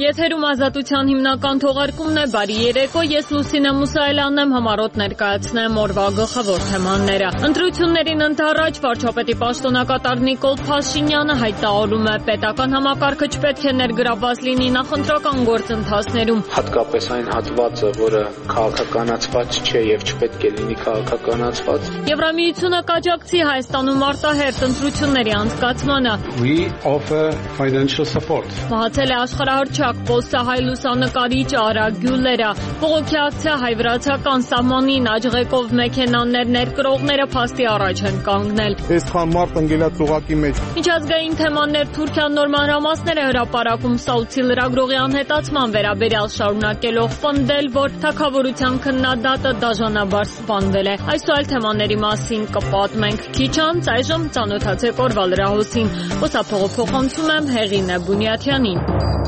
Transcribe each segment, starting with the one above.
Եթերում ազատության հիմնական թողարկումն է, բարի երեկո, ես Լուսինե Մուսայելյանն եմ, համառոտ ներկայացնեմ օրվա գլխավոր թեմաները։ Ընտրություններին ընդառաջ վարչապետի պաշտոնակատար Նիկոլ Փաշինյանը հայտարարում է, պետական համակարգը չպետք է ներգրավված լինի նախընտրական գործընթացներում։ Հատկապես այն հատվածը, որը քաղաքականացված չէ եւ չպետք է լինի քաղաքականացված։ Եվրամիությունը կաջակցի Հայաստանում արտահերթ ընտրությունների անցկացմանը։ We offer financial support. Մահացել է աշխարհահռչակ պոլսահայ լուսանկարիչ Արա Գյուլերը, բողոքի ակցիա հայ-վրացական սահմանին աջղեկով մեքենաներ ներկրողները փաստի առաջ են կանգնել։ Այսքան մարդ ընկելած ուղակի մեջ։ Միջազգային թեմաներ Թուրքիան նոր մանրամասներ է հրապարակում Սաուդի լրագրողի անհետացման վերաբերյալ շարունակելով պնդել, որ թագավորության քննադատը դաժանաբար սպանվել է։ Այս ու այլ թեմաների մասին կպատմենք քիչ անց, այժմ ծանոթացեք օրվա լրահոսին։ Խոսափողոցում եմ Հեղինե Բունյաթյանին։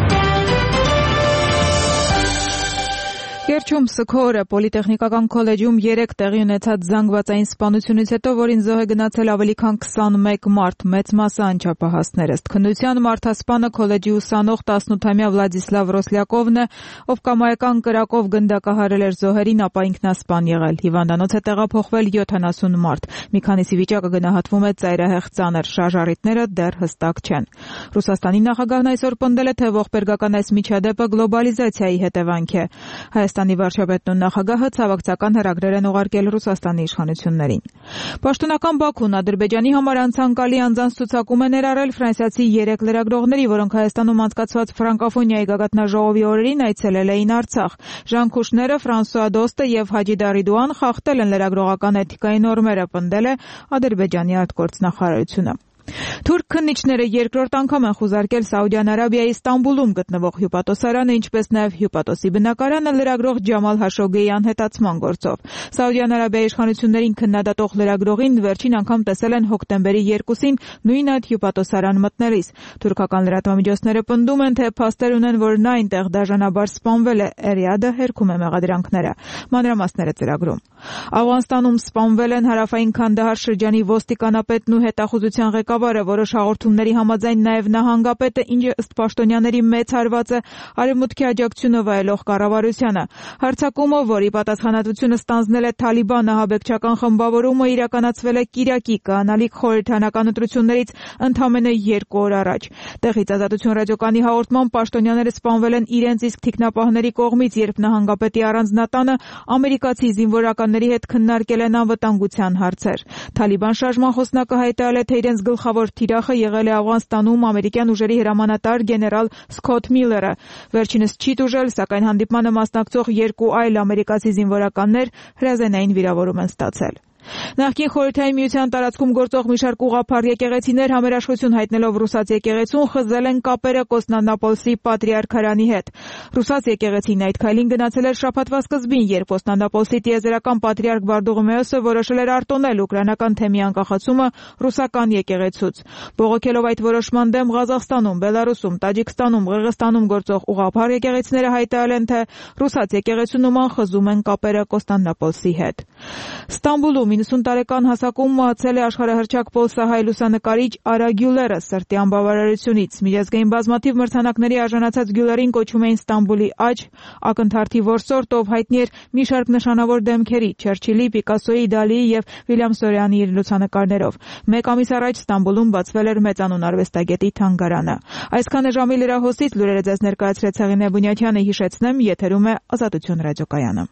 Կերչում Սքորը պոլիտեխնիկական քոլեջում 3 տեղի ունեցած զանգվածային սպանությունից հետո, որին զոհ է գնացել ավելի քան 21 մարդ, մեծ մասը անչափահասներ։ Ըստ քննության մարդասպանը քոլեջի ուսանող 18-ամյա Վլադիսլավ Ռոսլյակովն է, ով կամայական կրակով գնդակահարել էր զոհերին, ապա ինքնասպան եղել։ Հիվանդանոց է տեղափոխվել 70 մարդ։ Մի քանիսի վիճակը գնահատվում է ծայրահեղ ծանր, շարժառիթները դեռ հստակ չեն։ Ռուսաստանի նախագահն այսօր պնդել է, թե ողբերգական այս միջադեպը գլոբալիզացիայի հետևանք է։ Հայաստանի վարչապետն ու նախագահը ցավակցական հրագրեր են ուղարկել Ռուսաստանի իշխանություններին։ Պաշտոնական Բաքուն Ադրբեջանի համար անցանկալի անձանց ցուցակում է ներառել ֆրանսիացի 3 լրագրողների, որոնք Հայաստանում անցկացված ֆրանկոֆոնիայի գագաթնաժողովի օրերին այցելել էին Արցախ։ Ժան Քուշները, Ֆրանսուଆ Դոստը եւ Հաջի Դարիդուան խախտել են լրագրողական էթիկայի նորմերը, պնդել է Ադրբեջանի արտգործնախարարությունը։ Թուրք քննիչները երկրորդ անգամ են խուզարկել Սաուդյան Արաբիայի Ստամբուլում գտնվող հյուպատոսարանը, ինչպես նաև հյուպատոսի բնակարանը լրագրող Ջամալ Հաշոգեի անհետացման գործով։ Սաուդյան Արաբիայի իշխանություններին քննադատող լրագրողին վերջին անգամ տեսել են հոկտեմբերի 2-ին նույն այդ հյուպատոսարան մտնելիս։ Թուրքական լրատվամիջոցները պնդում են, թե փաստեր ունեն, որ նա այնտեղ դաժանաբար սպանվել է։ Էրիադը հերքում է մեղադրանքները։ Մանրամասները ծրագրում։ Աֆղանստանում սպանվել են Հարավային Քանդահար շրջանի ոստիկանապետն ու հետախուզության ղեկավարը, որոշ հաղորդումների համաձայն նաև նահանգապետը, ինչը ըստ պաշտոնյաների մեծ հարված է արևմուտքի աջակցությունը վայելող կառավարությանը։ Հարձակումը, որի պատասխանատվությունը ստանձնել է Թալիբան ահաբեկչական խմբավորումը, իրականացվել է Կիրակի կանալիք խորհրդանական ընտրություններից ընդամենը 2 օր առաջ։ Տեղից Ազատություն ռադիոկայանի հաղորդման պաշտոնյաները սպանվել են իրենց իսկ թիկնապահների կողմից, երբ նահանգապետի առանձնատանը ամերիկացի զինվորականների հետ քննարկել են անվտանգության հարցեր։ Թալիբան շարժման խոսնակը հայտարարել է, թե իրենց գլխավոր թիրախը եղել է Աֆղանստանում ամերիկյան ուժերի հրամանատար գեներալ Սքոթ Միլլերը։ Վերջինս չի տուժել, սակայն հանդիպմանը մասնակցող 2 այլ ամերիկացի զինվորականներ հրազենային վիրավորում են ստացել։ Նախկին Խորհրդային Միության տարածքում գործող մի շարք ուղղափառ եկեղեցիներ համերաշխություն հայտնելով ռուսաց եկեղեցուն խզել են կապերը Կոստանդնապոլսի պատրիարքարանի հետ։ Ռուսաց եկեղեցին այդ քայլին գնացել էր շաբաթվա սկզբին, երբ Կոստանդնապոլսի տիեզերական պատրիարք Բարդուղիմեոսը որոշել էր արտոնել ուկրաինական թեմի անկախացումը ռուսական եկեղեցուց։ Բողոքելով այդ որոշման դեմ Ղազախստանում, Բելարուսում, Տաջիկստանում, Ղրղստանում գործող ուղղափառ եկեղեցիները հայտարարել են, թե ռուսաց եկեղեցու նման խզում են կապերը Կոստանդնապոլսի հետ։ Ստամբուլում 90 տարեկան հասակում մահացել է աշխարհահռչակ պոլսահայ լուսանկարիչ Արա Գյուլերը սրտի անբավարարությունից։ Միջազգային բազմաթիվ մրցանակների արժանացած Գյուլերին կոչում էին Ստամբուլի աջ, ակնթարթի որսորդ, ով հայտնի էր մի շարք նշանավոր դեմքերի՝ Չերչիլի, Պիկասոյի, Դալիի եւ Վիլյամ Սորյանի լուսանկարներով։ Մեկ ամիս առաջ Ստամբուլում բացվել էր մեծանուն արվեստագետի թանգարանը։ Այսքանը ժամի լրահոսից լուրերը ձեզ ներկայացրեց Հեղինե Բունյաթյանը, հիշեցնեմ, եթերում է Ազատություն ռադիոկայանը։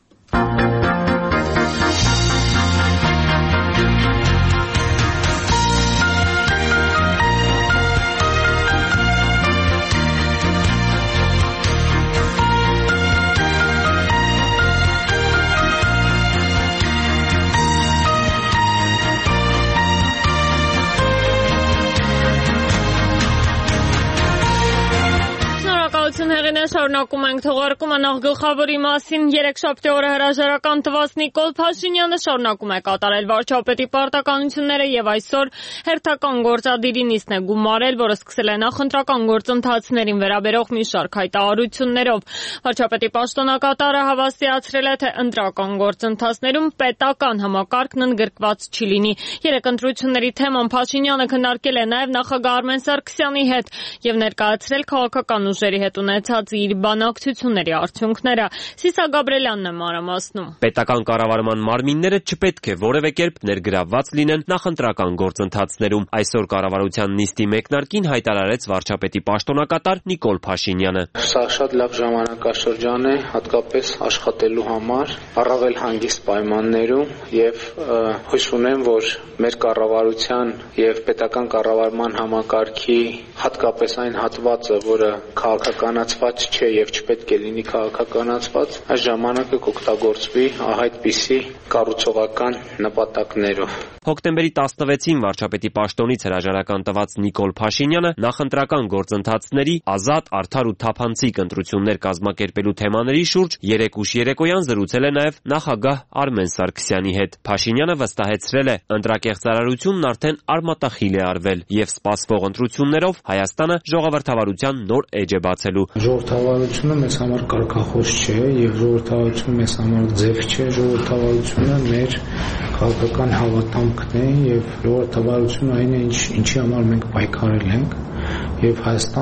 Հեղինե, շարունակում ենք թողարկումը նախ գլխավորի մասին։ Երեքշաբթի օրը հրաժարական տված Նիկոլ Փաշինյանը շարունակում է կատարել վարչապետի պարտականությունները եւ այսօր հերթական գործադիրի նիստն է գումարել, որը սկսել է նախընտրական գործընթացներին վերաբերող մի շարք հայտարարություններով։ Վարչապետի պաշտոնակատարը հավաստիացրել է, թե ընտրական գործընթացներում պետական համակարգն ընդգրկված չի լինի։ Երեք ընտրությունների թեման Փաշինյանը քննարկել է նաեւ նախագահ Արմեն Սարգսյանի հետ եւ ներկայացրել քաղաքական ուժերի հետ ունեցած իր բանակցությունների արդյունքները։ Սիսա Գաբրելյանն է մանրամասնում։ Պետական կառավարման մարմինները չպետք է որևէ կերպ ներգրավված լինեն նախընտրական գործընթացներում։ Այսօր կառավարության նիստի մեկնարկին հայտարարեց վարչապետի պաշտոնակատար Նիկոլ Փաշինյանը։ Սա շատ լավ ժամանակաշրջան է, հատկապես աշխատելու համար, առավել հանգիստ պայմաններում եւ հույս ունեմ, որ մեր կառավարության եւ պետական կառավարման համակարգի հատկապես այն հատվածը, որը քաղաքականացված չէ եւ չպետք է լինի քաղաքականացված, այս ժամանակը կօգտագործվի այդպիսի կառուցողական նպատակներով։ Հոկտեմբերի 16-ին վարչապետի պաշտոնից հրաժարական տված Նիկոլ Փաշինյանը նախընտրական գործընթացների ազատ, արդար ու թափանցիկ ընտրություններ կազմակերպելու թեմաների շուրջ 3 ուշ երեկոյան զրուցել է նաև նախագահ Արմեն Սարգսյանի հետ։ Փաշինյանը վստահեցրել է, ընտրակեղծարարությունն արդեն արմատախիլ է արվել եւ սպասվող ընտրություններով Հայաստանը ժողովրդավարության նոր էջ է բացելու։ Ժողովրդավարությունը մեզ համար կարգախոս չէ եւ ժողովրդավարությունը մեզ համար ձև չէ, ժողովրդավարությունը մեր քաղաքական հավատամքն է եւ ժողովրդավարությունը այն է, ինչի համար մենք պայքարել ենք եւ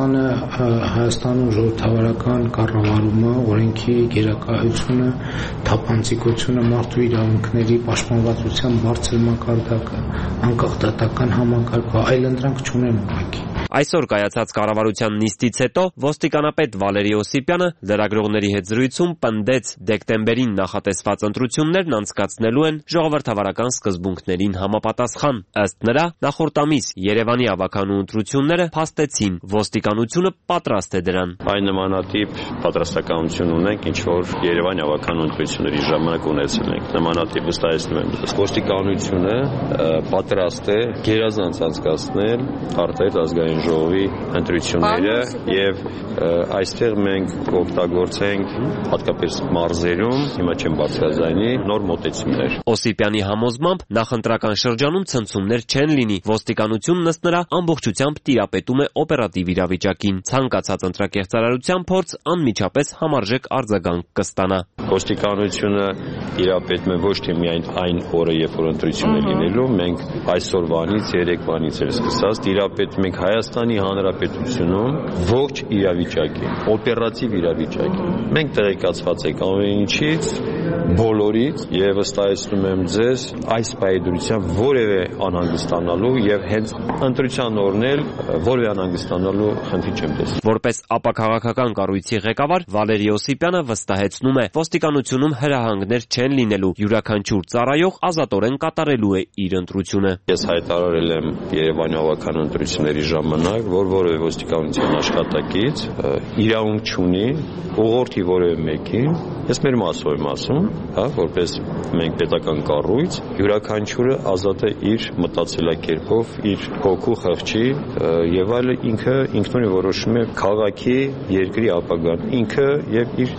Հայաստանում ժողովրդավարական կառավարումը, օրենքի գերակայությունը, թափանցիկությունը, մարդու իրավունքների պաշտպանվածության բարձր մակարդակը, անկախ դատական համակարգը, այլընտրանք չունեն ուղղակի։ Այսօր կայացած կառավարության նիստից հետո ոստիկանապետ Վալերի Օսիպյանը լրագրողների հետ զրույցում պնդեց դեկտեմբերին նախատեսված ընտրություններն անցկացնելու են ժողովրդավարական սկզբունքներին համապատասխան։ Ըստ նրա, նախորդ ամիս Երևանի ավականու ընտրությունները փաստեցին, ոստիկանությունը պատրաստ է դրան։ Այն նմանատիպ պատրաստականություն ունենք, ինչ որ Երևանի ավականու ընտրությունների ժամանակ ունեցել ենք։ Նմանատիպ վստահեցնում եմ, ոստիկանությունը պատրաստ է գերազանց անցկացնել արտահայտ ազգային ժողովի ընտրությունները եւ այստեղ մենք կօգտագործենք հատկապես մարզերում, հիմա չեմ բարձրաձայնի, նոր մոտեցումներ։ Օսիպյանի համոզմամբ նախընտրական շրջանում ցնցումներ չեն լինի, ոստիկանությունն ըստ նրա ամբողջությամբ տիրապետում է օպերատիվ իրավիճակին, ցանկացած ընտրակեղծարարության փորձ անմիջապես համարժեք արձագանք կստանա։ Ոստիկանությունը տիրապետում է ոչ թե միայն այն օրը, երբ որ ընտրություն է լինելու, մենք այսօրվանից, երեկվանից էլ սկսած տիրապետում ենք Հայաստանի Հանրապետությունում ողջ իրավիճակին, օպերատիվ իրավիճակին։ Մենք տեղեկացված ենք ամեն ինչից, բոլորից եւ վստահեցնում եմ ձեզ այս պայդրությամբ որևէ անհանգստանալու եւ հենց ընտրության օրն էլ որևէ անհանգստանալու խնդիր չեմ տեսնում։ Որպես ապաքաղաքական կառույցի ղեկավար Վալերի Օսիպյանը վստահեցնում է, ոստիկանությունում հրահանգներ չեն լինելու, յուրաքանչյուր ծառայող ազատորեն կատարելու է իր ընտրությունը։ Ես հայտարարել եմ Երևանի ավականու ընտրությունների ժամանակ, որ որևէ ոստիկանության աշխատակից իրավունք չունի ուղղորդի որևէ մեկին, ես մեր մասով եմ ասում, որպես մենք պետական կառույց, յուրաքանչյուրը ազատ է իր մտածելակերպով, իր հոգու խղճի եւ այլ ինքնուրույն որոշում է քաղաքի, երկրի ապագան, ինքը եւ իր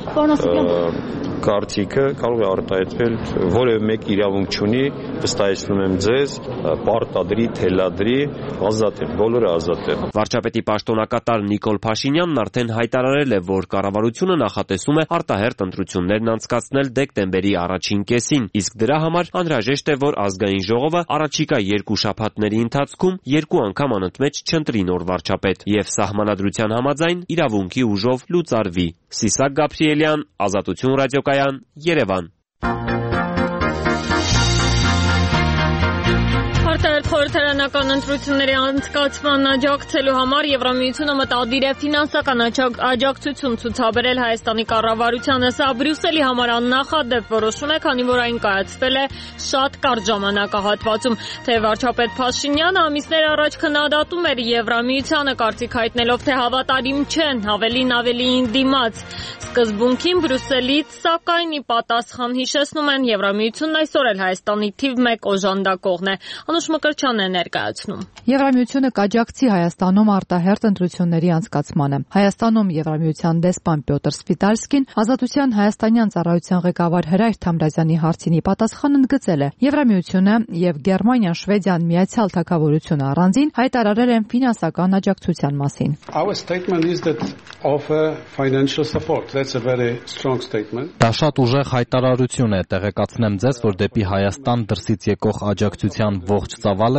կարծիքը կարող է արտահայտվել, որևէ մեկ իրավունք չունի, վստահեցնում եմ ձեզ, պարտադրի, թելադրի, ազատ են, բոլորը ազատ են։ Վարչապետի պաշտոնակատար Նիկոլ Փաշինյանն արդեն հայտարարել է, որ կառավարությունը նախատեսում է արտահերթ ընտրություններն անցկացնել դեկտեմբերի առաջին կեսին, իսկ դրա համար անհրաժեշտ է, որ ազգային ժողովը առաջիկա 2 շաբաթների ընթացքում 2 անգամ անընդմեջ չընտրի նոր վարչապետ եւ սահմանադրության համաձայն իրավունքի ուժով լուծարվի։ Սիսակ Գաբրիելյան, Ազատություն ռադիոկայան, Երևան։ Արտահերթ խորհրդարանական ընտրությունների անցկացման աջակցելու համար Եվրամիությունը մտադիր է ֆինանսական աջակցություն ցուցաբերել Հայաստանի կառավարությանը։ Սա Բրյուսելի համար աննախադեպ որոշում է, քանի որ այն կայացվել է շատ կարճ ժամանակահատվածում։ Թե վարչապետ Փաշինյանը ամիսներ առաջ քննադատում էր Եվրամիությանը, կարծիք հայտնելով, թե հավատարիմ չեն, ավելին դիմաց սկզբունքին Բրյուսելից, սակայն ի պատասխան հիշեցնում են Եվրամիությունն այսօր էլ Հայաստանի թիվ 1 օժանդակողն է։ Անուշ Մկրտչյանն է ներկայացնում։ Եվրամիությունը կաջակցի Հայաստանում արտահերթ ընտրությունների անցկացմանը։ Հայաստանում Եվրամիության դեսպան Պյոտր Սվիտալսկին Ազատության հայաստանյան ծառայության ղեկավար Հրայր Թամրազյանի հարցին ի պատասխան ընդգծել է. Եվրամիությունը եւ Գերմանիան, Շվեդիան, Միացյալ Թագավորությունը առանձին հայտարարել են ֆինանսական աջակցության մասին։ Our statement is that offer financial support. That's a very strong statement. Դա շատ ուժեղ հայտարարություն է, տեղեկացնեմ ձեզ, որ դեպի Հայաստան դրսից եկող աջակցության ողջ ծավալը կլինի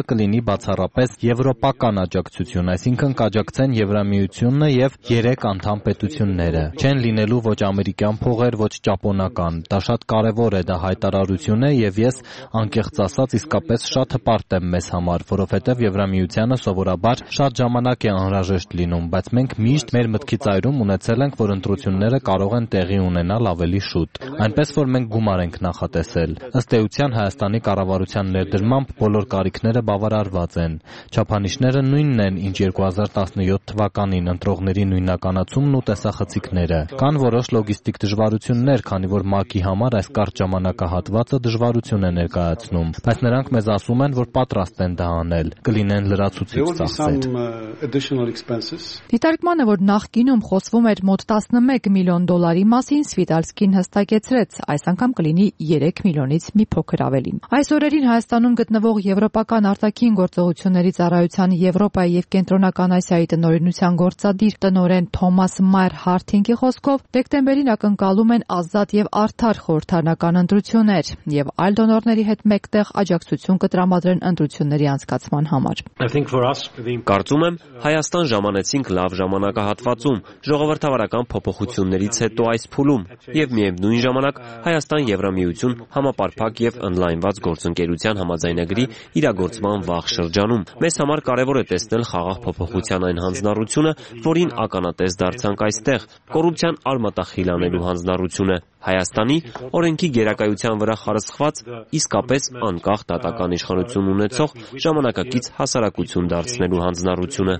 բացառապես եվրոպական աջակցություն, այսինքն կաջակցեն Եվրամիությունն եւ 3 անդամ պետությունները։ Չեն լինելու ոչ ամերիկյան փողեր, ոչ ճապոնական։ Դա շատ կարևոր է, դա հայտարարություն է եւ ես անկեղծ ասած իսկապես շատ հպարտ եմ մեզ համար, որովհետեւ Եվրամիությանը սովորաբար շատ ժամանակ է անհրաժեշտ լինում, բայց մենք միշտ մեր մտքի ծայրում ունեցել ենք, որ ընտրությունները կարող են տեղի ունենալ ավելի շուտ։ Այնպես որ մենք գումար ենք նախատեսել։ Ըստ էության Հայաստանի կառավարության ներդրմամբ բոլոր կարիքները բավարարված են։ Չափանիշները նույնն են, ինչ 2017 թվականին ընտրողների նույնականացումն ու տեսախցիկները։ Կան որոշ լոգիստիկ դժվարություններ, քանի որ ՄԱԿ-ի համար այս կարճ ժամանակահատվածը դժվարություն է ներկայացնում, բայց նրանք մեզ ասում են, որ պատրաստ են դա անել, կլինեն լրացուցիչ ծախսեր։ Դիտարկմանը, որ նախկինում խոսվում էր մոտ 11 միլիոն դոլարի մասին, Սվիդալսկին հստակեցրեց, այս անգամ կլինի 3 միլիոնից մի փոքր ավելին։ Այս օրերին Հայաստանում գտնվող Եվրոպական արտաքին գործողությունների ծառայության Եվրոպայի եւ Կենտրոնական Ասիայի տնօրինության գործադիր տնօրեն Թոմաս Մայր Հարթինգի խոսքով դեկտեմբերին ակնկալում են ազատ եւ արդար խորհրդարանական ընտրություններ եւ այլ դոնորների հետ մեկտեղ աջակցություն կտրամադրեն ընտրությունների անցկացման համար։ Կարծում եմ, Հայաստան ժամանեցինք լավ ժամանակահատվածում, ժողովրդավարական փոփոխություններից հետո այս փուլում եւ միևնույն ժամանակ Հայաստան Եվրամիություն համապարփակ եւ ընդլայնված գործընկերության համաձայնագրի իրագործման վաղ շրջանում։ Մեզ համար կարևոր է տեսնել խաղաղ փոփոխության այն հանձնառությունը, որին ականատես դարձանք այստեղ, կոռուպցիան արմատախիլ անելու հանձնառությունը, Հայաստանի օրենքի գերակայության վրա խարսխված իսկապես անկախ դատական իշխանություն ունեցող ժամանակակից հասարակություն դարձնելու հանձնառությունը։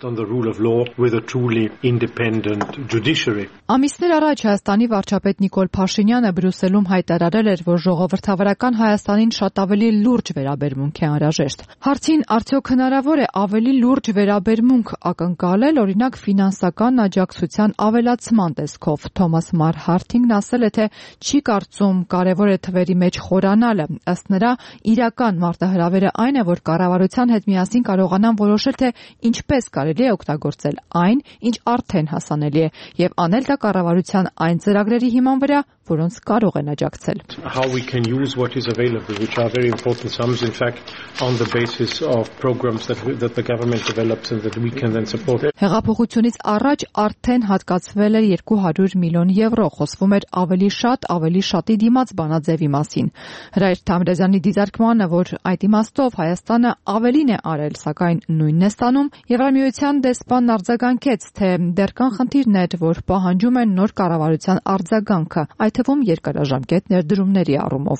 Ամիսներ առաջ Հայաստանի վարչապետ Նիկոլ Փաշինյանը Բրյուսելում հայտարարել էր, որ ժողովրդավարական Հայաստանին շատ ավելի լուրջ վերաբերմունք է անհրաժեշտ։ Հարցին արդյոք հնարավոր է ավելի լուրջ վերաբերմունք ակնկալել, օրինակ ֆինանսական աջակցության ավելացման տեսքով։ Թոմաս Մայր Հարթինգն ասել է, թե չի կարծում կարևոր է թվերի մեջ խորանալը։ Ըստ նրա, իրական մարտահրավերը այն է, որ կառավարության հետ միասին կարողանան որոշել, թե ինչպես կարելի է օգտագործել այն, ինչ արդեն հասանելի է, եւ անել դա կառավարության այն ծրագրերի հիման վրա, որոնց կարող են աջակցել։ Հեղափոխությունից առաջ արդեն հատկացվել էր 200 միլիոն եվրո, խոսվում էր ավելի շատի դիմաց բանաձևի մասին։ Հրայր Թամրազյանի դիտարկմանը, որ այդ իմաստով Հայաստանը ավելին է արել, սակայն նույնն է ստանում, Եվրամիության դեսպանն արձագանքեց, թե դեռ կան խնդիրներ, որ պահանջում են նոր կառավարության արձագանքը, այդ թվում երկարաժամկետ ներդրումների առումով։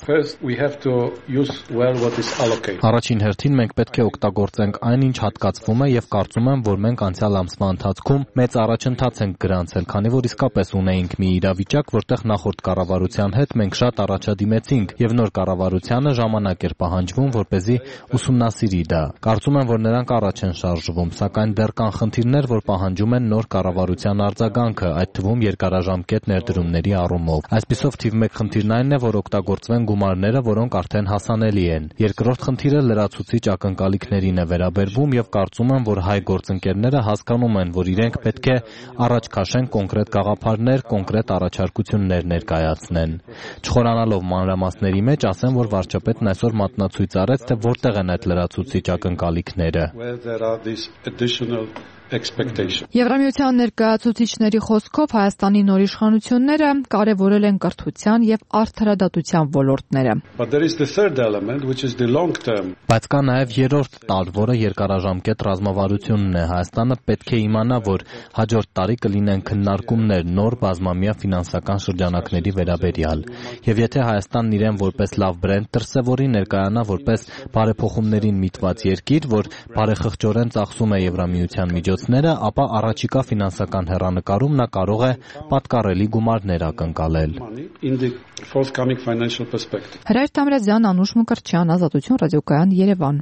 Առաջին հերթին մենք պետք է օգտագործենք այն, ինչ հատկացվում է եւ կարծում եմ, որ մենք անցյալ ամսվա ընթացքում մեծ առաջընթաց ենք գրանցել, քանի որ իսկապես ունեինք մի իրավիճակ, որտեղ նախորդ կառավարության հետ մենք շատ առաջադիմեցինք եւ նոր կառավարությանը ժամանակ էր պահանջվում, որպեսզի ուսումնասիրի դա։ Կարծում եմ, որ նրանք առաջ են շարժվում, սակայն դեռ կան խնդիրներ, որ պահանջում են նոր կառավարության արձագանքը, այդ թվում երկարաժամկետ ներդրումների առումով։ Այսպիսով թիվ 1 խնդիրն այն է, որ օգտագործվեն գումարները, որոնք արդեն հասանելի են։ Երկրորդ խնդիրը լրացուցիչ ակնկալիքներին է վերաբերվում եւ կարծում եմ, որ հայ գործընկերները հասկանում են, որ իրենք պետք է առաջ քաշեն կոնկրետ գաղափարներ, կոնկրետ առաջարկություններ ներկայացնեն։ Չխորանալով մանրամասների մեջ, ասեմ, որ վարչապետն այսօր մատնացույց արեց, թե որտեղ են այդ լրացուցիչ ակնկալիքները։ Եվրամիության ներկայացուցիչների խոսքով Հայաստանի նոր իշխանությունները կարևորել են կրթության եւ արդարադատության ոլորտները։ Բայց կա նաեւ երրորդ տարր, որը երկարաժամկետ ռազմավարությունն է։ Հայաստանը պետք է իմանա, որ հաջորդ տարի կլինեն քննարկումներ նոր բազմամյա ֆինանսական շրջանակների վերաբերյալ։ Եվ եթե Հայաստանն իրեն որպես լավ բրենդ դրսևորի, ներկայանա որպես բարեփոխումներին միտված երկիր, որ բարեխղճորեն ծախսում է Եվրամիության միջոցները, ապա առաջիկա ֆինանսական հեռանկարում նա կարող է պատկառելի գումարներ ակնկալել։ Հրայր Թամրազյան, Անուշ Մկրտչյան, Ազատություն ռադիոկայան, Երևան։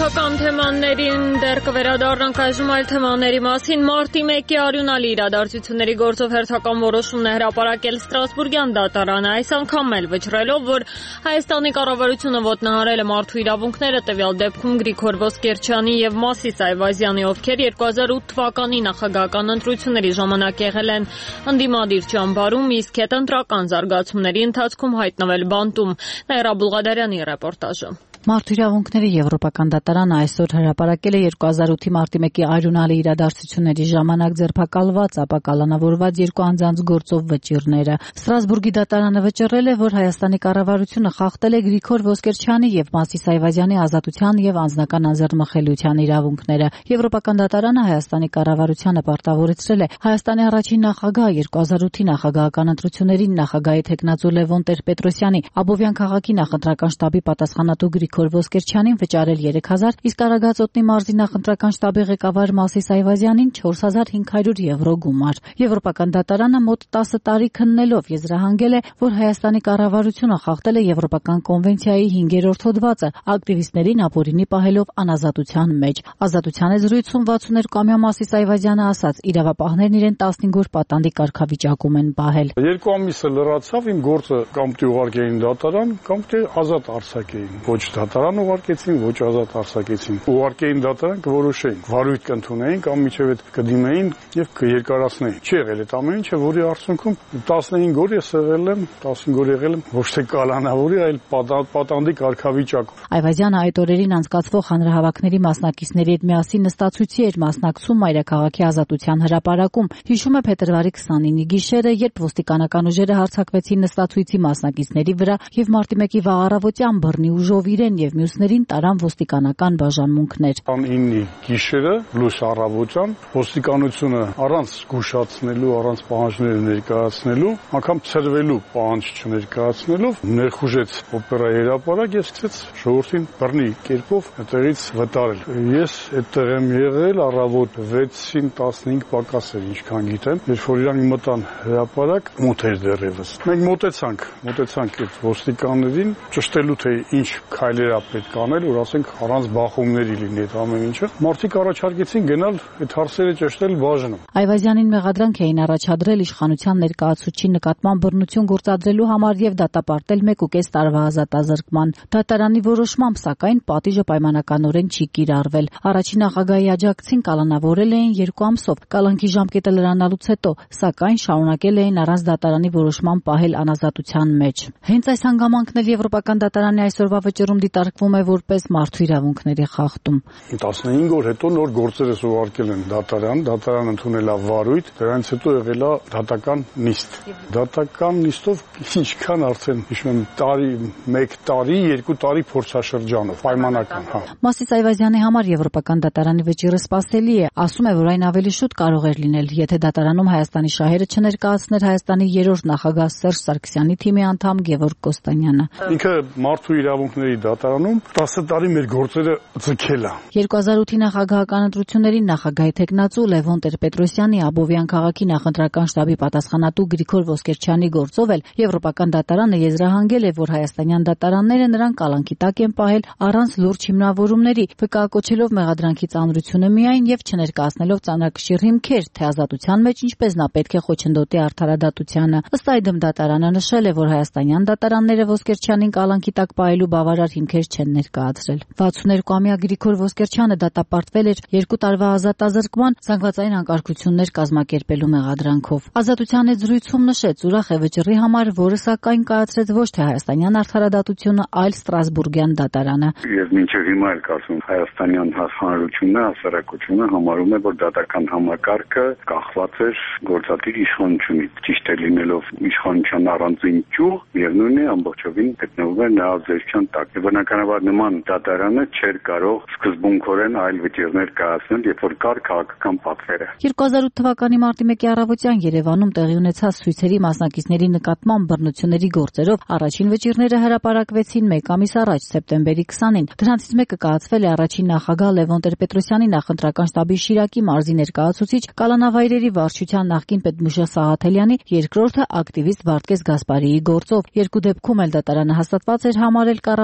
Քաղաքական թեմաներին դեռ կվերադառնանք այժմ այլ թեմաների մասին։ Մարտի 1-ի արյունալի իրադարձությունների գործով հերթական որոշումն է հրապարակել Ստրասբուրգյան դատարանը, այս անգամ էլ վճռելով, որ Հայաստանի կառավարությունը ոտնահարել է մարդու իրավունքները, տվյալ դեպքում Գրիգոր Ոսկերչյանի եւ Մասիս Այվազյանի, ովքեր 2008 թվականի նախագահական ընտրությունների ժամանակ եղել են ընդդիմադիր ճամբարում, իսկ հետընտրական զարգացումների ընթացքում հայտնվել բանտում։ Նաիրա Բուլղադարյանի ռեպորտաժը։ Մարդու իրավունքների եվրոպական դատարանը այսօր հրապարակել է 2008-ի մարտի 1-ի արյունալի իրադարձությունների ժամանակ ձերբակալված, ապա կալանավորված երկու անձանց գործով վճիռները։ Ստրասբուրգի դատարանը վճռել է, որ Հայաստանի կառավարությունը խախտել է Գրիգոր Ոսկերչյանի եւ Մասիս Այվազյանի ազատության եւ անձնական անձեռնմխելիության իրավունքները։ Եվրոպական դատարանը Հայաստանի կառավարությանը պարտավորեցրել է Հայաստանի առաջին նախագահ 2008-ի նախագահական ընտրություններին նախագահի թեկնածու Լևոն Տեր-Պետրոսյանի, Աբովյան քաղաքի նախընտրական շտաբի պատասխանատու Գրիգոր Ոսկերչյանին վճարել 3000, իսկ Արագածոտնի մարզի նախընտրական շտաբի ղեկավար Մասիս Այվազյանին 4500 եվրո գումար։ Եվրոպական դատարանը մոտ 10 տարի քննելով եզրահանգել է, որ Հայաստանի կառավարությունը խախտել է Եվրոպական կոնվենցիայի 5-րդ հոդվածը, ակտիվիստներին ապօրինի պահելով անազատության մեջ։ Ազատության է զրույցում 62-ամյա Մասիս Այվազյանը ասաց, իրավապահներն իրեն 15 օր պատանդի կարգավիճակում են պահել։ 2 ամիսը լրացավ, իմ գործը կամ ուղարկեին դատարան, կամ ազատ արձակեին։ Ոչ դատարան ուղարկեցին, ոչ ազատ արձակեցին։ Ուղարկեին դատարան կորոշեին, վարույթ կընդունեին կամ միջև այդ կդիմեին եւ կերկարացնեին։ Չի եղել այդ ամեն ինչը, որի արդյունքում 15 օր ես եղել եմ, 15 օր եղել եմ ոչ թե կալանավորի, այլ պատանդի կարգավիճակով։ Այվազյանը այդ օրերին անցկացվող հանրահավաքների մասնակիցների հետ միասին նստացույցի էր մասնակցում Մայրաքաղաքի ազատության հրապարակում։ Հիշում է փետրվարի 29-ի գիշերը, երբ ոստիկանական ուժերը հարձակվեցին նստացույցի մասնակիցների վրա եւ մարտի 1-ի վաղ առավոտյան բռնի ուժով իրեն եւ մյուսներին տարան ոստիկանական բաժանմունքներ։ 9-ի գիշերը լույս առավոտյան ոստիկանությունը առանց զգուշացնելու, առանց պահանջներ ներկայացնելու, անգամ ցրվելու պահանջ չներկայացնելով ներխուժեց օպերայի հրապարակ եւ սկսեց ժողովրդին բռնի կերպով այդտեղից վտարել։ Ես այդտեղ եմ եղել առավոտ 6-ին 15 պակաս էր, ինչքան գիտեմ, երբ որ իրանք մտան հրապարակ, մութ էր դեռևս։ Մենք մոտեցանք այդ ոստիկաններին, ճշտելու թե ինչ քայլեր է պետք անել, որ ասենք առանց բախումների լինի այդ ամեն ինչը։ Մարդիկ առաջարկեցին գնալ այդ հարցերը ճշտել բաժնում։ Այվազյանին մեղադրանք էին առաջադրել իշխանության ներկայացուցչի նկատմամբ բռնություն գործադրելու համար եւ դատապարտել 1.5 տարվա ազատազրկման։ Դատարանի որոշմամբ, սակայն, պատիժը պայմանականորեն չի կիրառվել։ Առաջին նախագահի աջակցին կալանավորել էին 2 ամսով, կալանքի ժամկետը լրանալուց հետո, սակայն շարունակել էին առանց դատարանի որոշման պահել անազատության մեջ։ Հենց այս հանգամանքն էլ Եվրոպական դատարանի այսօրվա վճռում դիտարկվում է որպես մարդու իրավունքների խախտում։ 15 օր հետո նոր գործերս ուղարկել են դատարան ընդունել է վարույթ, դրանից հետո եղել է դատական նիստ։ Դատական նիստով ինչքան արդեն հիշում եմ 1 տարի, 2 տարի փորձաշրջանով պայմանական, հա։ Մասիս Այվազյանի համար Եվրոպական դատարանի վճիռը սպասելի է, ասում է, որ այն ավելի շուտ կարող էր լինել, եթե դատարանում Հայաստանի շահերը չներկայացներ Հայաստանի 3-րդ նախագահ Սերժ Սարգսյանի թիմի անդամ Գևորգ Կոստանյանը։ Ինքը մարդու իրավունքների դատարանում 10 տարի մեր գործերը ձգել է։ 2008-ի նախագահական ընտրություններին նախագահի թեկնածու Լևոն Տեր-Պետրոսյանի, Աբովյան քաղաքի նախընտրական շտաբի պատասխանատու Գրիգոր Ոսկերչյանի գործով էլ Եվրոպական դատարանը եզրահանգել է, որ հայաստանյան դատարանները նրան կալանքի տակ են պահել առանց լուրջ հիմնավորումների, վկայակոչելով մեղադրանքի ծանրությունը միայն եւ չներկայացնելով ծանրակշիռ հիմքեր, թե ազատության մեջ ինչպես նա պետք է խոչընդոտի արդարադատությանը։ Ըստ այդմ դատարանը նշել է, որ հայաստանյան դատարանները Ոսկերչյանին կալանքի տակ պահելու բավարար հիմքեր չեն ներկայացրել։ 62-ամյա Գրիգոր Ոսկերչյանը դատապարտվել էր 2 տարվա ազատազրկման զանգվածային անկարգություններ կազմակերպելու մեղադրանքով։ Ազատության հետ զրույցում նշեց, ուրախ է վճռի համար, որը սակայն կայացրեց ոչ թե հայաստանյան արդարադատությունը, այլ Ստրասբուրգյան դատարանը։ Ես մինչև հիմա էլ կարծում հայաստանյան հանրությունը, հասարակությունը համարում է, որ դատական համակարգը կախված էր գործադիր իշխանությունից։ Ճիշտ է լինելով իշխանության առանձին ճյուղ, միևնույն է ամբողջովին գտնվում է նրա ազդեցության տակ։ Բնականաբար նման դատարանը չէր կարող սկզբունքորեն այլ վճիռներ կայացնել, երբ որ կար քաղաքական պատվերը։ 2008 թվականի մարտի 1-ի առավոտյան Երևանում տեղի ունեցած ցույցերի մասնակիցների նկատմամբ բռնությունների գործերով առաջին վճիռները հրապարակվեցին 1 ամիս առաջ, սեպտեմբերի 20-ին։ Դրանցից մեկը կայացվել է առաջին նախագահ Լևոն Տեր-Պետրոսյանի նախընտրական շտաբի Շիրակի մարզի ներկայացուցիչ Կալանավայրերի վարչության նախկին պետմուշա Սաղաթելյանի, երկրորդը ակտիվիստ Վարդգես Գասպարիի գործով։ Երկու դեպքում էլ դատարանը հաստատված էր համարել կառավարության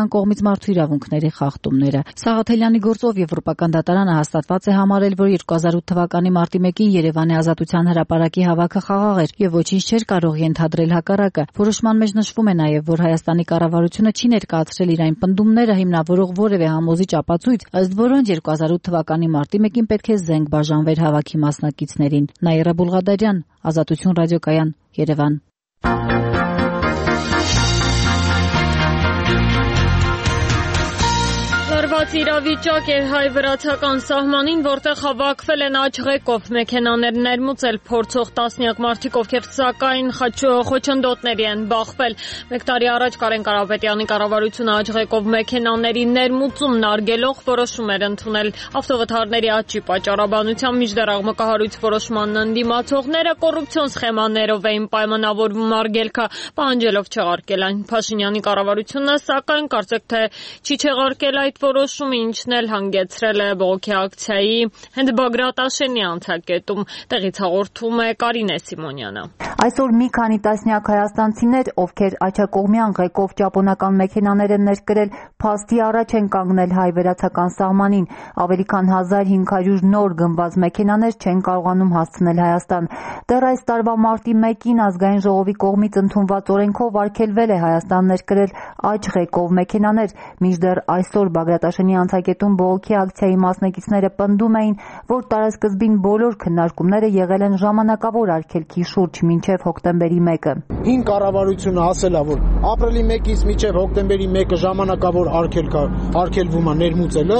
հանրության կողմից մարդու իրավունքների խախտումները։ Սաղաթելյանի գործով Եվրոպական դատարանը հաստատված է համարել, որ 2008 թվականի մարտի 1-ին Երևանի Ազատության հրապարակի հավաքը խաղաղ էր եւ ոչինչ չէր կարող ենթադրել հակառակը։ Որոշման մեջ նշվում է նաեւ, որ Հայաստանի կառավարությունը չի ներկայացրել իր այն պնդումները հիմնավորող որևէ համոզիչ ապացույց, ըստ որոնց 2008 թվականի մարտի 1-ին պետք է զենք բաժանվեր հավաքի մասնակիցներին։ Նաիրա Բուլղադարյան, Ազատություն ռադիոկայան, Երևան։ Լարված իրավիճակ է հայ-վրացական սահմանին, որտեղ հավաքվել են աչղեկով մեքենաներ ներմուծել փորձող տասնյակ մարդիկ, ովքեր սակայն խոչընդոտների են բախվել։ Մեկ տարի առաջ Կարեն Կարապետյանի կառավարությունը աչղեկով մեքենաների ներմուծումն արգելող որոշում էր ընդունել ավտովթարների աճի պատճառաբանությամբ, մինչդեռ աղմկահարույց որոշմանն ընդդիմացողները կոռուպցիոն սխեմաներով էին պայմանավորվում արգելքը, պահանջելով չեղարկել այն։ Փաշինյանի կառավարությունը սակայն կարծեք թե չի չեղարկել այդ որոշումը, ինչն էլ հանգեցրել է բողոքի ակցիայի, հենց Բագրատ Աշենի անցակետում, տեղից հաղորդում է Կարինե Սիմոնյանը։ Այսօր մի քանի տասնյակ հայաստանցիներ, ովքեր աջակողմյան ղեկով ճապոնական մեքենաներ են ներկրել, փաստի առաջ են կանգնել հայ-վրացական սահմանին։ Ավելի քան 1500 նոր գնված մեքենաներ չեն կարողանում հասցնել Հայաստան։ Դեռ այս տարվա մարտի 1-ին Ազգային ժողովի կողմից ընդունված օրենքով արգելվել է Հայաստան ներկրել աջ ղեկով մեքենաներ, մինչդեռ այսօր Բագրատ Աշենի անցակետում բողոքի ակցիայի մասնակիցները պնդում էին, որ տարեսկզբին բոլոր քննարկումները եղել են ժամանակավոր արգելքի շուրջ մինչև հոկտեմբերի 1-ը։ Հին կառավարությունը ասել է, որ ապրիլի 1-ից մինչև հոկտեմբերի 1-ը ժամանակավոր արգելվում է ներմուծելը,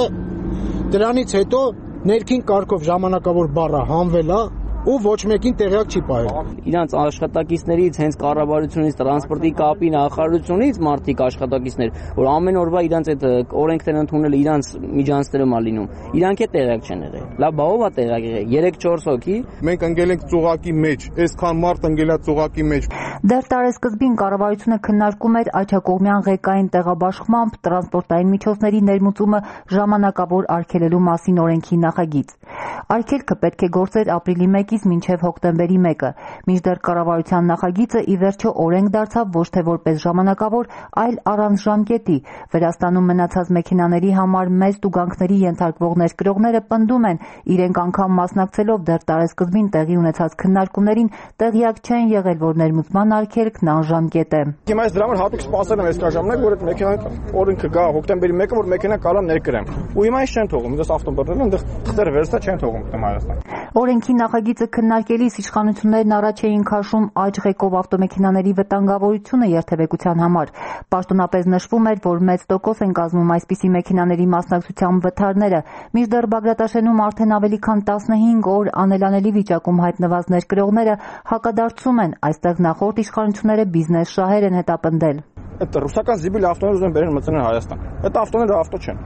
դրանից հետո ներքին կարգով ժամանակավոր բառը հանվել է ու ոչ մեկին տեղյակ չի պահել։ Իրանց աշխատակիցներից, հենց կառավարությունից, տրանսպորտի կապի նախարարությունից մարդիկ աշխատակիցներ, որ ամեն օրվա իրանց այդ օրենքներն ընդունել իրանց միջանցներում է լինում, իրանք է տեղյակ չեն եղել։ Լավ, ով է տեղյակ եղել? 3-4 հոգի։ Մենք ընկել ենք ծուղակի մեջ, այսքան մարդ ընկել է ծուղակի մեջ։ Դեռ տարեսկզբին կառավարությունը քննարկում էր աջակողմյան ղեկային տեղաբաշխմամբ տրանսպորտային միջոցների ներմուծումը ժամանակավոր արգելելու մասին օրենքի նախագիծ։ Արգելքը պետք է գործեր ապրիլի 1-ից մինչև հոկտեմբերի 1-ը, մինչդեռ կառավարության նախագիծը ի վերջո օրենք դարձավ ոչ թե որպես ժամանակավոր, այլ առանց ժամկետի։ Վրաստանում մնացած մեքենաների համար մեծ տուգանքների ենթարկվող ներկրողները պնդում են, իրենք անգամ մասնակցելով դեռ տարեսկզբին տեղի ունեցած քննարկումներին տեղյակ չեն եղել, որ ներմուծման արգելքն անժամկետ է։ Հիմա այս դրա համար հատուկ սպասել եմ այսքան ժամանակ, որ այդ մեքենան օրենքը գա հոկտեմբերի 1-ը, որ մեքենա կարա ներկրեմ։ Ու հիմա ինչ չեն թողում, դες ավտոբարներն այնտեղ թղթերը վերցա չեն թողում Հայաստան։ Օրենքի նախագիծը քննարկելիս իշխանություններն առաջ էին քաշում աջ ղեկով ավտոմեքենաների վտանգավորությունը երթևեկության համար։ Պաշտոնապես նշվում էր, որ մեծ տոկոս են կազմում այսպիսի մեքենաների մասնակցության վթարները, մինչդեռ Բագրատ Աշենում արդեն ավելի քան 15 օր անելանելի վիճակում հայտնված ներկրողները հակադարձում են, այստեղ նախորդ իշխանությունները բիզնես շահեր են հետապնդել։ Այդ ռուսական զիբիլ ավտոները ուզում են բերեն մտցնել Հայաստան։ Այդ ավտոները ավտո չեն։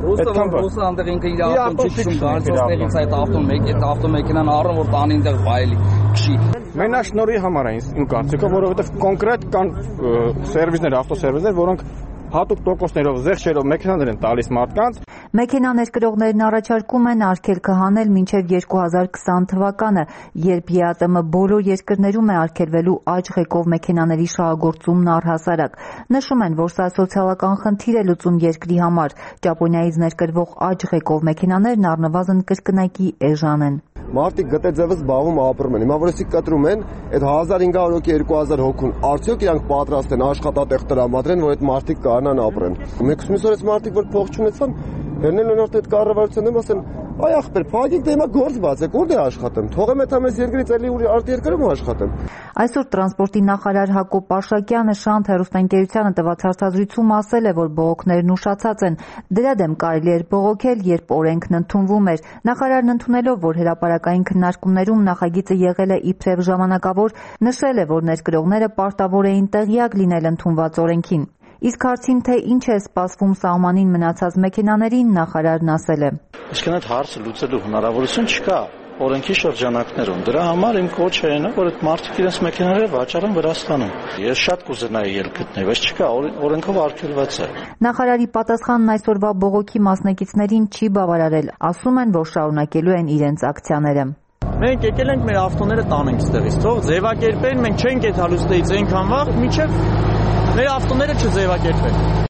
Ռուսը այնտեղ ինքը իր ավտոն չի քշում, գանձոցներից այդ ավտոմեքենան առն որ տանի այնտեղ վայելի քշի։ Մենաշնորհի համար է իմ կարծիքով, որովհետև կոնկրետ կան սերվիսներ, ավտոսերվիսներ, որոնք հատուկ տոկոսներով, զեղչերով մեքենաներ են տալիս մարդկանց։ Մեքենա ներկրողներն առաջարկում են արգելքը հանել մինչև 2020 թվականը, երբ ԵԱՏՄ բոլոր երկրներում է արգելվելու աջ ղեկով մեքենաների շահագործումն առհասարակ։ Նշում են, որ սա սոցիալական խնդիր է լուծում երկրի համար։ Ճապոնիայից ներկրվող աջ ղեկով մեքենաներն առնվազն կրկնակի էժան են։ Մարդիկ գտե ձևս զբաղվում ապրում են։ Հիմա որ էսի կտրում են, այդ 1500 հոգի 2000 հոգուն, արդյոք իրանք պատրաստ են աշխատատեղ տրամադրեն, որ այդ մարդիկ կարողանան ապրեն։ Մենք ուզում ենք, որ մարդիկ որ փող չունեցան, ելնեն օրդ այդ կառավարությունն ասեն, այ ախպեր, փակեք դե հիմա գործ բացեք, ուր դե աշխատեմ։ Թողեմ այդ ամես երկրից էլի ուր արդ երկրում աշխատեմ։ Այսօր տրանսպորտի նախարար Հակոբ Աշակյանը Շանթ հեռուստաընկերությանը տված հարցազրույցում ասել է, որ բողոքներն ուշացած են։ Դրա դեմ կարելի էր բողոքել, երբ օրենքն ընդունվում էր։ Նախարարն ընդունելով, որ հրապարակային քննարկումներում նախագիծը եղել է իբրև ժամանակավոր, նշել է, որ ներկրողները պարտավոր էին տեղյակ լինել ընդունված օրենքին։ Իսկ հարցին, թե ինչ է սպասվում սահմանին մնացած մեքենաներին, նախարարն ասել է. Իսկ այդ հարցը լուծելու հնարավորություն չկա օրենքի շրջանակներում։ Դրա համար իմ կոչը այն է, որ այդ մարդիկ իրենց մեքենաները վաճառեն Վրաստանում։ Ես շատ կուզենայի ելք գտնել, բայց չկա, օրենքով արգելված է։ Նախարարի պատասխանն այսօրվա բողոքի մասնակիցներին չի բավարարել, ասում են, որ շարունակելու են իրենց ակցիաները։ Մենք եկել ենք մեր ավտոները տանենք ստեղից, թող ձևակերպեն, մենք չենք այդ հալուստեից այնքան վաղ, մինչև մեր ավտոները չձևակերպեն։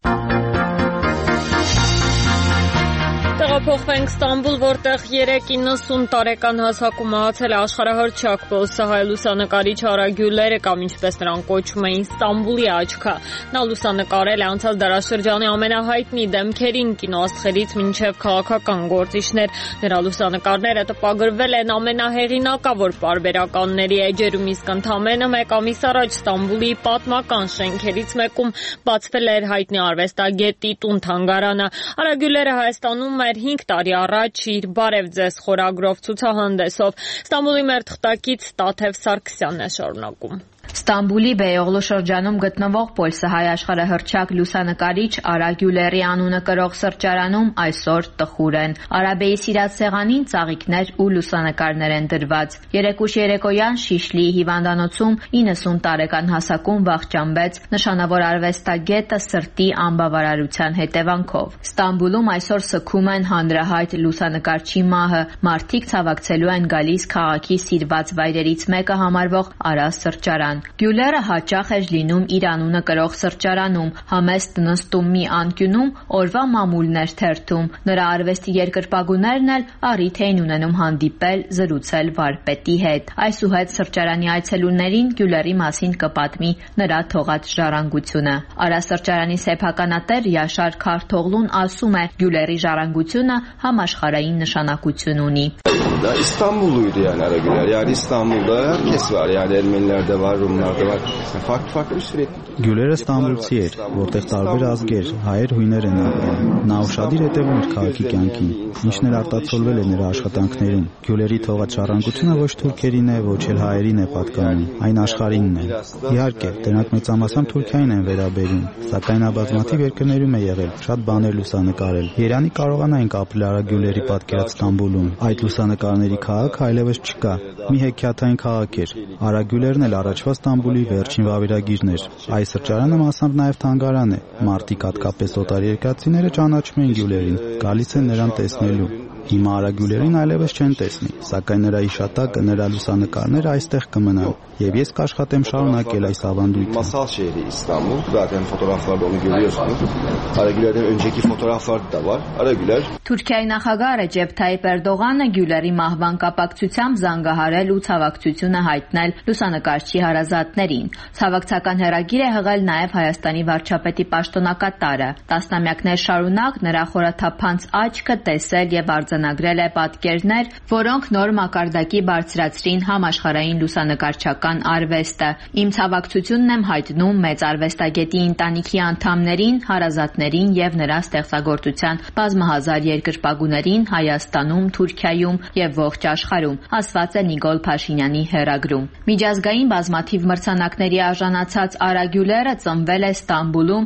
Տեղափոխվենք Ստամբուլ, որտեղ 3-90 տարեկան հասակում մահացել է աշխարհահռչակ պոլսահայ լուսանկարիչ Արա Գյուլերը, կամ ինչպես նրան կոչում էին Ստամբուլի աչքը։ Նա լուսանկարել է անցած դարաշրջանի ամենահայտնի դեմքերին կինոաստղերից մինչև քաղաքական գործիչներ։ Նրա լուսանկարները տպագրվել են ամենահեղինակավոր պարբերականների էջերում, իսկ ընդամենը 1 ամիս առաջ Ստամբուլի պատմական շենքերից մեկում բացվել էր հայտնի արվեստագետի տուն-թանգարանը։ Արա Գյուլերը Հայաստանում էր 5 տարի առաջ իր «Բարև ձեզ» խորագրով ցուցահանդեսով։ Ստամբուլի մեր թղթակից Տաթև Սարգսյանն է շարունակում։ Ստամբուլի Բեյօղլու շրջանում գտնվող պոլսահայ աշխարհահռչակ լուսանկարիչ Արա Գյուլերի անունը կրող սրճարանում այսօր տխուր են։ Արաբեի սիրած սեղանին ծաղիկներ ու լուսանկարներ են դրված։ Երեկուշ երեկոյան Շիշլիի հիվանդանոցում 90 տարեկան հասակում վախճանվեց նշանավոր արվեստագետը սրտի անբավարարության հետևանքով։ Ստամբուլում այսօր սգում են հանրահայտ լուսանկարչի մահը։ Մարդիկ ցավակցելու են գալիս քաղաքի սիրված վայրերից մեկը համարվող Արա սրճարան։ Գյուլերը հաճախ էր լինում իր անունը կրող սրճարանում, համեստ նստում մի անկյունում, օրվա մամուլներ թերթում։ Նրա արվեստի երկրպագուներն էլ առիթ էին ունենում հանդիպել, զրուցել վարպետի հետ։ Այսուհետ սրճարանի այցելուներին Գյուլերի մասին կպատմի նրա թողած ժառանգությունը։ Արա սրճարանի սեփականատեր Յաշար Քարթօղլուն ասում է, Գյուլերի ժառանգությունը համաշխարհային նշանակություն ունի։ Դա İstanbul'uydu yani Ara Güler. Yani İstanbul'da herkes var. Yani Ermeniler de var, Rumlar da var. Farklı bir sürekli. Գյուլերը ստամբուլցի էր, որտեղ տարբեր ազգեր, հայեր, հույներ են ապրում։ Նա ուշադիր հետևում էր քաղաքի կյանքին, ինչն էլ արտացոլվել է նրա աշխատանքներում։ Գյուլերի թողած ժառանգությունը ոչ թուրքերին է, ոչ էլ հայերին է պատկանում, այն աշխարհինն է։ Իհարկե, դրանք մեծամասամբ Թուրքիային են վերաբերում, սակայն նա բազմաթիվ երկրներում է եղել, շատ բաներ լուսանկարել։ Երանի կարողանայինք ապրել Արա Գյուլերի պատկերած Ստամբուլում։ Այդ լուսանկարների քաղաք այլևս չկա։ Մի հեքիաթային քաղաք էր։ Արա Գյուլերն էլ առաջվա Ստամբուլի վերջին վավերագիրն էր։ Այս սրճարանը մասամբ նաև թանգարան է։ Մարդիկ, հատկապես օտարերկրացիները, ճանաչում են Գյուլերին, գալիս են նրան տեսնելու։ Հիմա Արա Գյուլերին այլևս չեն տեսնի, սակայն նրա հիշատակը, նրա լուսանկարները այստեղ կմնան, եւ ես կաշխատեմ շարունակել այս ավանդույթը։ Masal şehri İstanbul. Zaten fotoğraflarda onu görüyorsunuz. Ara Güler'den önceki fotoğraflar da var. Ara Güler. Թուրքիայի նախագահ Ռեջեփ Թայիփ Էրդողանը Գյուլերի մահվան կապակցությամբ զանգահարել ու ցավակցությունը հայտնել լուսանկարչի հարազատներին։ Ցավակցական հեռագիր է հղել նաև Հայաստանի վարչապետի պաշտոնակատարը։ Տասնամյակներ շարունակ նրա խորաթափանց աչքը տեսել եւ արձանագրել է պատկերներ, որոնք նոր մակարդակի բարձրացրին համաշխարհային լուսանկարչական արվեստը։ Իմ ցավակցությունն եմ հայտնում մեծ արվեստագետի ընտանիքի անդամներին, հարազատներին եւ նրա ստեղծագործության բազմահազար երկրպագուներին Հայաստանում, Թուրքիայում եւ ողջ աշխարհում, ասված է Նիկոլ Փաշինյանի հեռագրում։ Միջազգային բազմաթիվ մրցանակների արժանացած Արա Գյուլերը ծնվել է Ստամբուլում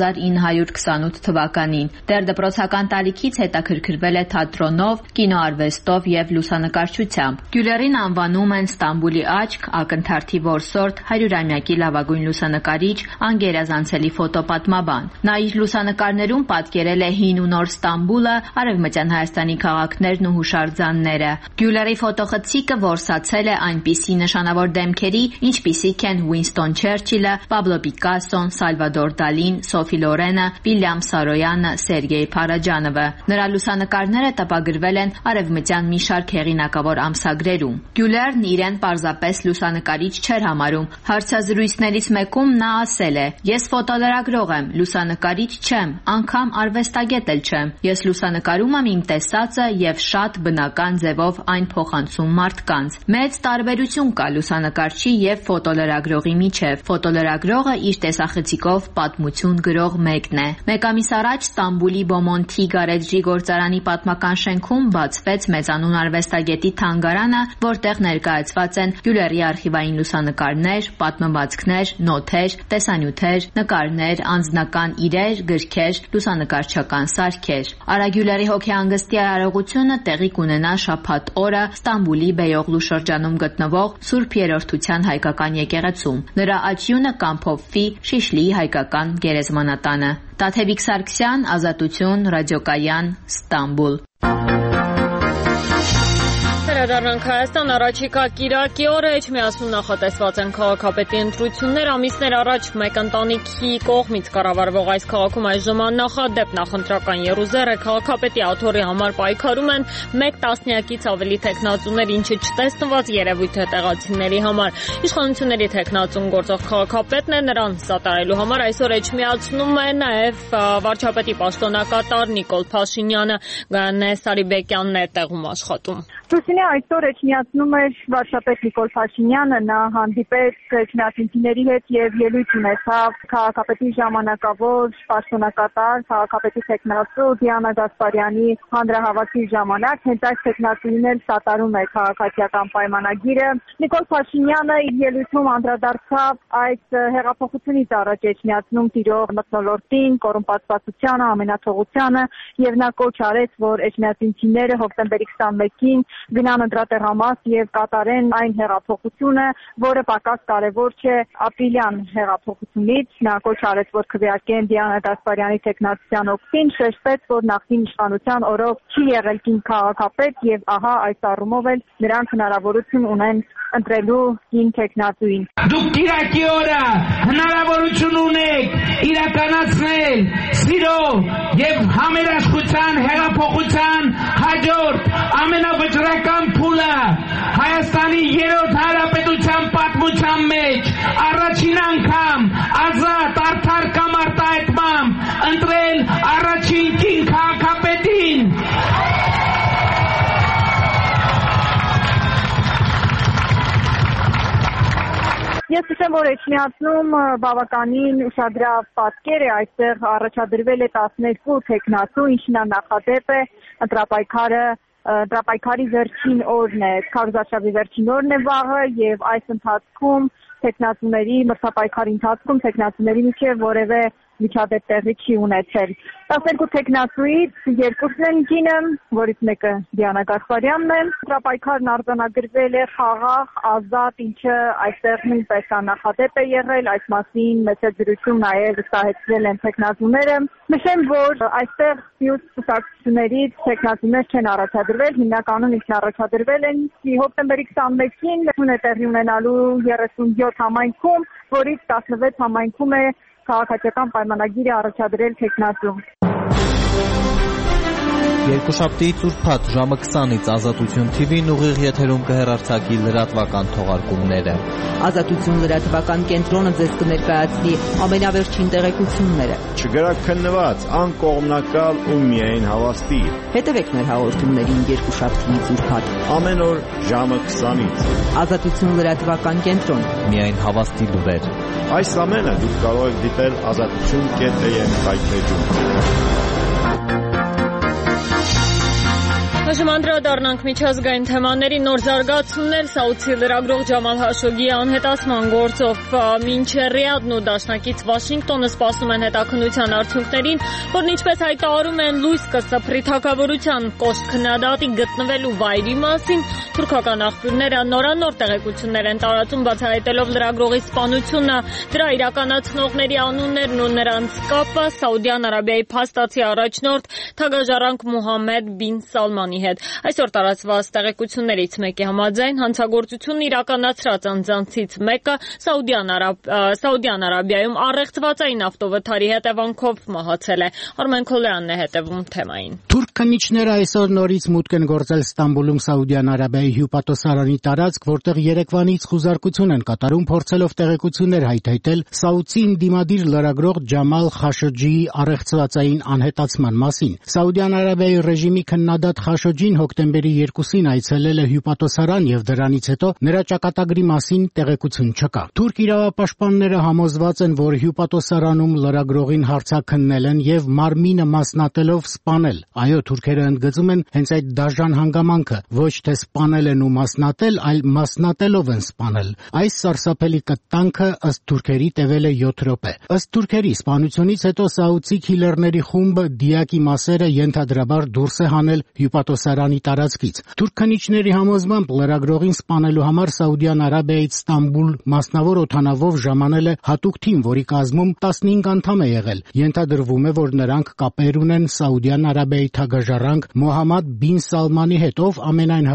1928 թվականին։ Դեռ դպրոցական տարիքից հետաքրքրվել է թատրոնով, կինոարվեստով եւ լուսանկարչությամբ։ Գյուլերին անվանում են Ստամբուլի աչք, ակնթարթի որսորդ, 100-ամյակի լավագույն լուսանկարիչ, անգերազանցելի ֆոտոպատմաբան։ Նա իր լուսանկարներում պատկերել է հին ու նոր Ստամբուլը, Արևմտյան Հայաստանի քաղաքներն ու հուշարձանները։ Գյուլերի ֆոտոխցիկը որսացել է այնպիսի նշանավոր դեմքերի, ինչպիսիք են Ուինստոն Չերչիլը, Պաբլո Պիկասոն, Սալվադոր Դալին, Սոֆի Լորենը, Վիլյամ Սարոյանը, Սերգեյ Փարաջանովը։ Նրա լուսանկարները տպագրվել են արևմտյան մի շարք հեղինակավոր ամսագրերում։ Գյուլերն իրեն պարզապես լուսանկարիչ չէր համարում։ Հարցազրույցներից մեկում նա ասել է. «Ես ֆոտոլրագրող եմ, լուսանկարիչ չեմ, անգամ արվեստագետ էլ չեմ։ Ես լուսանկարում եմ իմ տեսածը եւ շատ բնական ձևով այն փոխանցում մարդկանց։ Մեծ տարբերություն կա լուսանկարչի եւ ֆոտոլրագրողի միջեւ։ Ֆոտոլրագրողը իր տեսախցիկով պատմություն գրող մեկն է»։ Մեկ ամիս առաջ Ստամբուլի Բոմոնթի գարեջրի գործարանի պատմական շենքում բացվեց մեծանուն արվեստագետի թանգարանը, որտեղ ներկայացված են Գյուլերի արխիվային լուսանկարներ, պատմվածքներ, նոթեր, տեսանյութեր, նկարներ, անձնական իրեր, գրքեր, լուսանկարչական սարքեր։ Արա Գյուլերի հոգեհանգստի արարողությունը տեղի կունենա շաբաթ օրը Ստամբուլի Բեյօղլու շրջանում գտնվող Սուրբ Երրորդության հայկական եկեղեցում։ Նրա աչյունը կամփոփվի Շիշլիի հայկական գերեզմանատանը։ Տաթևիկ Սարգսյան, Ազատություն, Ռադիոկայան, Ստամբուլ։ Անդրադառնանք Հայաստան առաջիկա կիրակի օրը Էջմիածնում նախատեսված են քաղաքապետի ընտրություններ։ Ամիսներ առաջ մեկ ընտանիքի կողմից կառավարվող այս քաղաքում այժմ աննախադեպ նախընտրական եռուզեռ է։ Քաղաքապետի աթոռի համար պայքարում են 1 տասնյակից ավելի տեխնացուներ, ինչը չտեսնված երևույթ է տեղացիների համար։ Իշխանությունների տեխնացուն գործող քաղաքապետն է, նրան սատարելու համար այսօր Էջմիածնում է նաև վարչապետի պաշտոնակատար Նիկոլ Փաշինյանը։ Գայանե Սարիբեկյանն է տեղում աշխատում։ Լուսինե, այսօր Էջմիածնում էր վարչապետ Նիկոլ Փաշինյանը, նա հանդիպեց էջմիածնիների հետ եւ ելույթ ունեցավ քաղաքապետի ժամանակավոր պաշտոնակատար, քաղաքապետի տեխնացու Դիանա Գասպարյանի հանրահավաքի ժամանակ։ Հենց այս տեխնացուին էլ սատարում է քաղաքացիական պայմանագիրը։ Նիկոլ Փաշինյանը իր ելույթում անդրադարձավ այս հեղափոխությունից առաջ Էջմիածնում տիրող մթնոլորտին, կոռումպացվածությանը, ամենաթողությանը եւ նա կոչ արեց, որ էջմիածնիները հոկտեմբերի 21-ին գնան ընտրատեղամաս եւ կատարեն այն հեղափոխությունը, որը պակաս կարեւոր չէ ապրիլյան հեղափոխությունից։ Նա կոչ արեց, որ քվեարկեն Դիանա Գասպարյանի տեխնացության օգտին, շեշտեց, որ նախկին իշխանության օրոք չի եղել կին քաղաքապետ եւ ահա այս առումով էլ նրանք հնարավորություն ունեն ընտրելու կին տեխնացուին։ Դուք կիրակի օրը հնարավորություն ունեք իրականացնել սիրո եւ համերաշխության հեղափոխության հաջորդ ամենավճռական փուլը Հայաստանի 3-րդ հանրապետության պատմության մեջ առաջին անգամ ազատ, արդար կամ արտահայտմամբ ընտրել առաջին կին քաղաքապետին։ Ես ասեմ, որ Էջմիածնում բավականին ուշագրավ պատկեր է, այստեղ առաջադրվել է 12 տեխնացու, ինչն նախադեպ է ընտրապայքարի վերջին օրն է, քարոզարշավի վերջին օրն է վաղը եւ այս ընթացքում տեխնացուների մրցապայքարի ընթացքում տեխնացուների միջև որևէ միջադեպ տեղի չի ունեցել։ 12 տեխնացուից 2-ն են կինը, որից մեկը Դիանա Գասպարյանն է։ Ընտրապայքարն արձանագրվել է խաղաղ, ազատ, ինչը այստեղ նույնպես աննախադեպ է եղել, այս մասին մեծ դրություն նաև վստահեցրել են տեխնացուները։ Նշեմ, որ այստեղ մյուս կուսակցություններից տեխնացուներ չեն առաջադրվել, հիմնականում ինքն առաջադրվել են հոկտեմբերի 21-ին է տեղի ունենալու 37 համայնքում, որից 16 համայնքում է քաղաքացիական պայմանագիր է առաջադրել տեխնացու։ Երկուշաբթիից ուրբաթ ժամը 20-ից Ազատություն TV-ն ուղիղ եթերում կհեռարձակի լրատվական թողարկումները։ Ազատություն լրատվական կենտրոնը ձեզ կներկայացնի ամենավերջին տեղեկությունները։ Չգրակ քննված, անկողմնակալ ու միայն հավաստի։ Հետևեք մեր հաղորդումներին երկուշաբթիից ուրբաթ ամեն օր ժամը 20-ից։ Ազատություն լրատվական կենտրոն։ Միայն հավաստի լուրեր։ Այս ամենը դուք կարող եք դիտել azatutun.am հայթեջում։ Այժմ անդրադառնանք միջազգային թեմաների նոր զարգացումներ Սաուդի լրագրող Ջամալ Հաշոգիի անհետացման գործով մինչ Ռիադն ու դաշնակից Վաշինգտոնը սպասում են հետաքննության արդյունքներին, որն ինչպես հայտարարում են լույս կսփռի թագավորության կոշտ քննադատի գտնվելու վայրի մասին, թուրքական աղբյուրները նորանոր տեղեկություններ են տարածում բացահայտելով լրագրողի սպանությունը, դրա իրականացնողների անուններն ու նրանց կապը Սաուդյան Արաբիայի փաստացի առաջնորդ թագաժառանգ Մուհամմեդ բին Սալմանի հետ։ Այսօր տարածված տեղեկություններից մեկի համաձայն հանցագործությունն իրականացրած անձանցից մեկը Սաուդյան Արաբիայում առեղծվածային ավտովթարի հետևանքով մահացել է։ Արմեն Քոլյանն է հետևում թեմային։ Թուրք քննիչները այսօր նորից մուտք են գործել Ստամբուլում Սաուդյան Արաբիայի հյուպատոսարանի տարածք, որտեղ երեկվանից խուզարկություն են կատարում, փորձելով տեղեկություններ հայթայթել Սաուդին դիմադիր լրագրող Ջամալ Խաշոջիի առեղծվածային անհետացման մասին։ Սաուդյան Արաբիայի ռեժիմի քննադատ Խաշոջին հոկտեմբերի 2-ին այցելել է հյուպատոսարան եւ դրանից հետո նրա ճակատագրի մասին տեղեկություն չկա։ Թուրք իրավապաշտպանները համոզված են, որ հյուպատոսարանում լրագրողին հարձակքնել են եւ մարմինը մասնատելով սպանել։ Այո, թուրքերը ընդգծում են հենց այդ դաժան հանգամանքը, ոչ թե սպանել են ու մասնատել, այլ մասնատելով են սպանել։ Այս սարսափելի կտանքը ըստ թուրքերի տևել է 7 րոպե։ Ըստ թուրքերի սպանությունից հետո սաուդցի քիլերների խումբը դիակի մասերը ենթադրաբար դուրս է հանել հյուպատոսարանի տարածքից։ Թուրք քննիչների համոզմամբ լրագրողին սպանելու համար Սաուդյան Արաբիայից Ստամբուլ մասնավոր օդանավով ժամանել է հատուկ թիմ, որի կազմում 15 անդամ է եղել։ Ենթադրվում է, որ նրանք կապեր ունեն Սաուդյան Արաբիայի թագաժառանգ Մոհամմադ բին Սալմանի հետ, ով ամենայն հավանականությամբ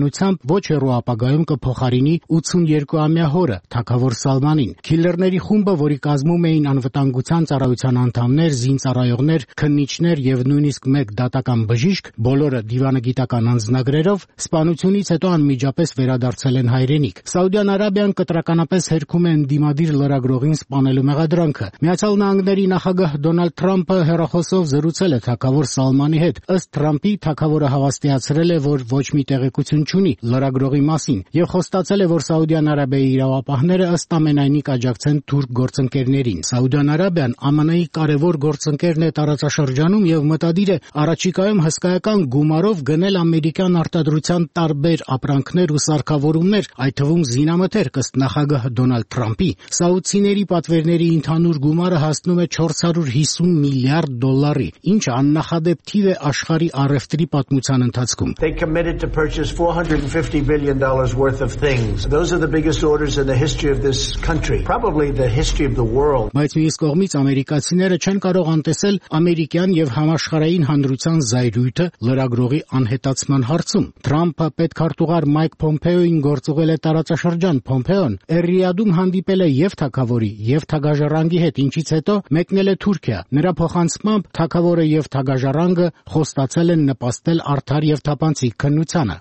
հավանականությամբ ոչ հեռու ապագայում կփոխարինի 82-ամյա հորը թագավոր Սալմանին։ Քիլլերների խումբը, որի կազմում էին անվտանգության ծառայության անդամներ, զինծառայողներ, քննիչներ եւ նույնիսկ մեկ դատական բժիշկ, բոլորը դիվանագիտական անձնագրերով, սպանությունից հետո անմիջապես վերադարձել են հայրենիք։ Սաուդյան Արաբիան կտրականապես հերքում է ընդդիմադիր լրագրողին սպանելու մեղադրանքը։ Միացյալ Նահանգների նախագահ Դոնալդ Թրամփը հեռախոսով զրուցել է թագավոր Սալմանի հետ։ Ըստ Թրամփի, թագավորը հավաստիացրել է, որ ոչ մի տեղեկություն չունի լրագրողի մասին եւ խոստացել է, որ Սաուդյան Արաբիայի իրավապահները ըստ ամենայնի կաջակցեն թուրք գործընկերներին։ Սաուդյան Արաբիան ԱՄՆ-ի կարևոր գործընկերն է տարածաշրջանում եւ մտադիր է առաջիկայում հսկայական գումարով գնել ամերիկյան արտադրության տարբեր ապրանքներ ու սարքավորումներ, այդ թվում զինամթերք, ըստ նախագահ Դոնալդ Թրամփի։ Սաուդցիների պատվերների ընդհանուր գումարը հասնում է 450 միլիարդ դոլարի, ինչը աննախադեպ թիվ է աշխարհի առևտրի պատմության ընթացքում։ They committed to purchase $450 billion worth of things. Those are the biggest orders in the history of this country, probably the history of the world. Բայց մյուս կողմից ամերիկացիները չեն կարող անտեսել ամերիկյան եւ համաշխարհային հանրության զայրույթը լրագրողի անհետացման հարցում։ Թրամփը պետքարտուղար Մայք Փոմփեոին գործուղել է տարածաշրջան։ Փոմփեոն Ռիադում հանդիպել է եւ թագավորի եւ թագաժառանգի հետ, ինչից հետո մեկնել է Թուրքիա։ Նրա փոխանցմամբ թագավորը եւ թագաժառանգը խոստացել են նպաստել արդար եւ թափանցիկ քննությանը։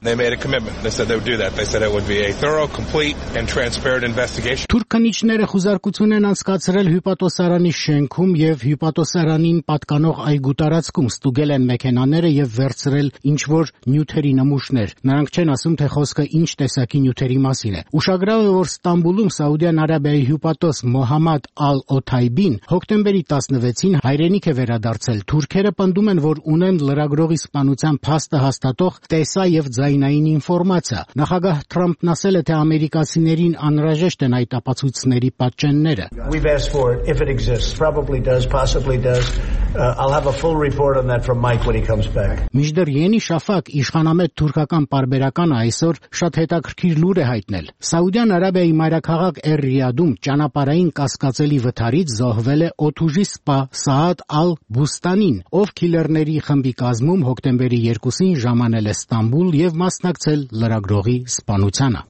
Թուրք քննիչները խուզարկություն են անցկացրել հյուպատոսարանի շենքում եւ հյուպատոսարանին պատկանող այգու տարածքում, ստուգել են մեքենաները եւ վերցրել ինչ-որ նյութերի նմուշներ։ Նրանք չեն ասում, թե խոսքը ինչ տեսակի նյութերի մասին է։ Ուշագրավ է, որ Ստամբուլում Սաուդյան Արաբիայի հյուպատոս Մոհամմադ Ալ-Օթայբին հոկտեմբերի 16-ին հայրենիք է վերադարձել։ Թուրքերը պնդում են, որ ունեն լրագրողի սպանության փաստը հաստատող տեսա եւ ձայնային ինֆորմացիա։ Նախագահ Թրամփն ասել է, թե ամերիկացիներին անհրաժեշտ են այդ ապացույցների պատճենները։ We've asked for it if it exists. Probably does, possibly does. I'll have a full report on that from Mike when he comes back. Միջդեռ Յենի Շաֆակ իշխանամետ թուրքական պարբերականը այսօր շատ հետաքրքիր լուր է հայտնել։ Սաուդյան Արաբիայի մայրաքաղաք Ռիադում ճանապարհային կասկածելի վթարից զոհվել է օդուժի սպա Սաադ Ալ-Բուստանին, ով քիլերների խմբի կազմում հոկտեմբերի 2-ին ժամանել է Ստամբուլ եւ մասնակցել լրագրողի սպանությանը։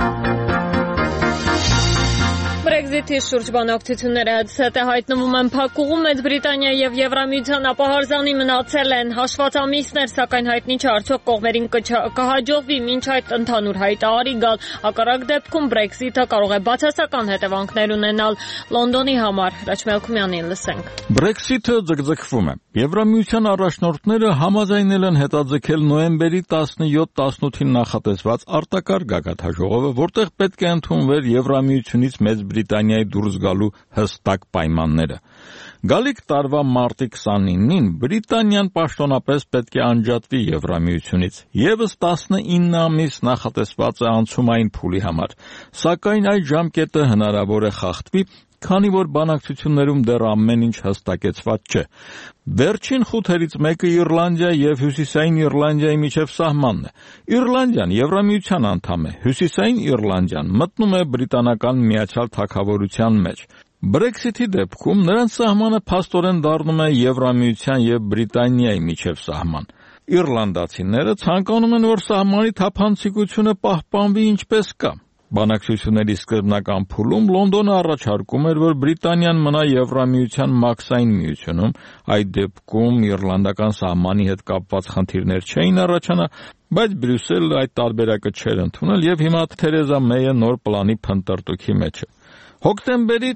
Brexit-ի շուրջ բանակցությունները հետզհետե հայտնվում են փակուղում, Մեծ Բրիտանիա եւ Եվրամիության ապահարզանի մնացել են հաշված ամիսներ, սակայն հայտնի չէ արդյոք կողմերին կհաջողվի մինչ այդ ընդհանուր հայտարարի գալ։ Հակառակ դեպքում Brexit-ը կարող է բացասական հետևանքներ ունենալ Լոնդոնի համար։ Ռաչմելքումյանին լսենք։ Brexit-ը ձգձգվում է։ Եվրամիության առաջնորդները համաձայնել են հետաձգել նոյեմբերի 17-18-ին նախատեսված արտակարգ գագաթաժողովը, որտեղ պետք է ընդունվեր Եվրամիությունից Մեծ Բրիտանիայի դուրս գալու հստակ պայմանները։ Գալիք տարվա մարտի 29-ին Բրիտանիան պաշտոնապես պետք է անջատվի Եվրամիությունից։ Եվս 19 ամիս նախատեսված է անցումային փուլի համար, սակայն այդ ժամկետը հնարավոր է խախտվի, քանի որ բանակցություններում դեռ ամեն ինչ հստակեցված չէ։ Վերջին խութերից մեկը Իռլանդիա եւ Հյուսիսային Իռլանդիայի միջև սահմանն է։ Իռլանդիան Եվրամիության անդամ է, Հյուսիսային Իռլանդիան մտնում է բրիտանական Միացյալ Թագավորության մեջ։ Brexit-ի դեպքում նրանց սահմանը փաստորեն դառնում է Եվրամիության եւ Բրիտանիայի միջև սահման։ Իռլանդացիները ցանկանում են, որ սահմանի թափանցիկությունը պահպանվի ինչպես կա։ Բանակցությունների սկզբնական փուլում Լոնդոնը առաջարկում էր, որ Բրիտանիան մնա Եվրամիության մաքսային միությունում, այդ դեպքում իռլանդական սահմանի հետ կապված խնդիրներ չէին առաջանա, բայց Բրյուսելը այդ տարբերակը չէր ընդունել եւ հիմա Թերեզա Մեյը նոր պլանի փնտրտուքի մեջ է։ Հոկտեմբերի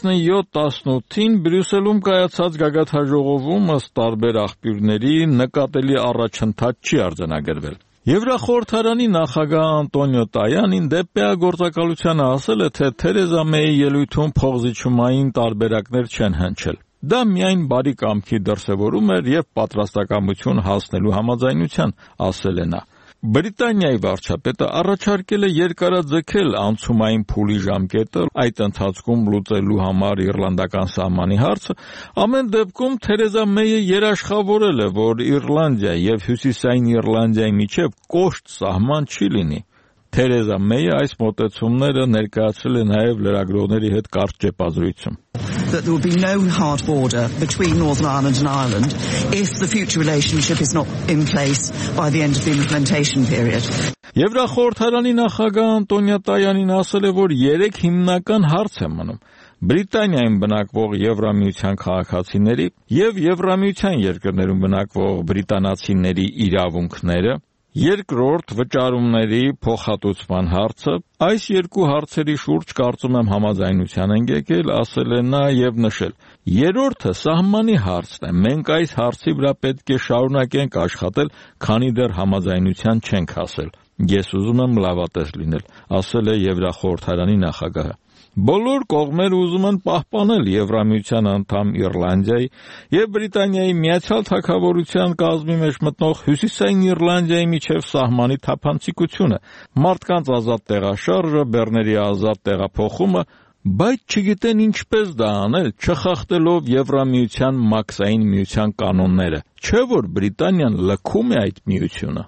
17-18-ին Բրյուսելում կայացած գագաթաժողովում ըստ տարբեր աղբյուրների նկատելի առաջընթաց չի արձանագրվել։ Եվրախորհրդարանի նախագահ Անտոնիո Տայանին դեպեագործակալությանը ասել է, թե Թերեզա Մեյի ելույթում փողզիչումային տարբերակներ չեն հնչել։ Դա միայն բարի կամքի դրսևորում էր եւ պատրաստակամություն հասնելու համաձայնության, ասել է նա։ Բրիտանիայի վարչապետը առաջարկել է երկարաձգել անցումային փուլի ժամկետը, այդ ընթացքում լուծելու համար իռլանդական սահմանի հարցը։ Ամեն դեպքում Թերեզա Մեյը երաշխավորել է, որ Իռլանդիա եւ Հյուսիսային Իռլանդիայի միջև կոշտ սահման չի լինի։ Թերեզա Մեյը այս մոտեցումները ներկայացրել է նաեւ լրագրողների հետ կարճ ճեպազրույցում։ That there will be no hard border between Northern Ireland and Ireland if the future relationship is not in place by the end of the implementation period. Եվրախորհրդարանի նախագահ Անտոնիո Տայանին ասել է, որ 3 հիմնական հարց է մնում. Բրիտանիայում բնակվող Եվրամիության քաղաքացիների եւ Եվրամիության երկրներում բնակվող բրիտանացիների իրավունքները, երկրորդ վճարումների փոխհատուցման հարցը։ Այս 2 հարցերի շուրջ կարծում եմ համաձայնության են եկել, ասել է նա եւ նշել. երրորդը սահմանի հարցն է։ Մենք այս հարցի վրա պետք է շարունակենք աշխատել, քանի դեռ համաձայնության չենք հասել։ Ես ուզում եմ լավատես լինել, ասել է Եվրախորհրդարանի նախագահը։ Բոլոր կողմերը ուզում են պահպանել Եվրամիության անդամ Իռլանդիայի եւ Բրիտանիայի Միացյալ Թագավորության կազմի մեջ մտնող Հյուսիսային Իռլանդիայի միջև սահմանի թափանցիկությունը, մարդկանց ազատ տեղաշարժը, բեռների ազատ տեղափոխումը, բայց չգիտեն ինչպես դա անել, չխախտելով Եվրամիության մաքսային միության կանոնները։ Չէ՞ որ Բրիտանիան լքում է այդ միությունը։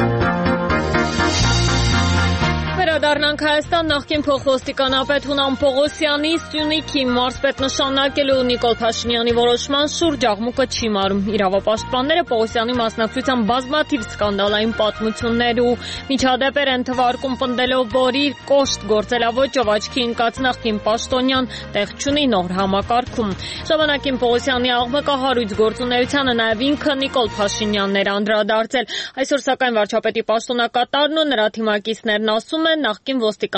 Վերադառնանք Հայաստան, նախկին փոխոստիկանապետ Հունան Պողոսյանի Սյունիքի մարզպետ նշանակելու Նիկոլ Փաշինյանի որոշման շուրջ աղմուկը չի մարում։ Իրավապաշտպանները Պողոսյանի մասնակցության բազմաթիվ սկանդալային պատմություններ ու միջադեպեր են թվարկում, պնդելով, որ իր կոշտ գործելավոճով աչքի ընկած նախկին պաշտոնյան տեղ չունի նոր համակարգում։ Ժամանակին Պողոսյանի աղմկահարույց գործունեությանը նաև ինքը Նիկոլ Փաշինյանն էր անդրադարձել։ Այսօր սակայն վարչապետի պաշտոնակատարն ու նրա թիմակիցներն ասում են, նախկին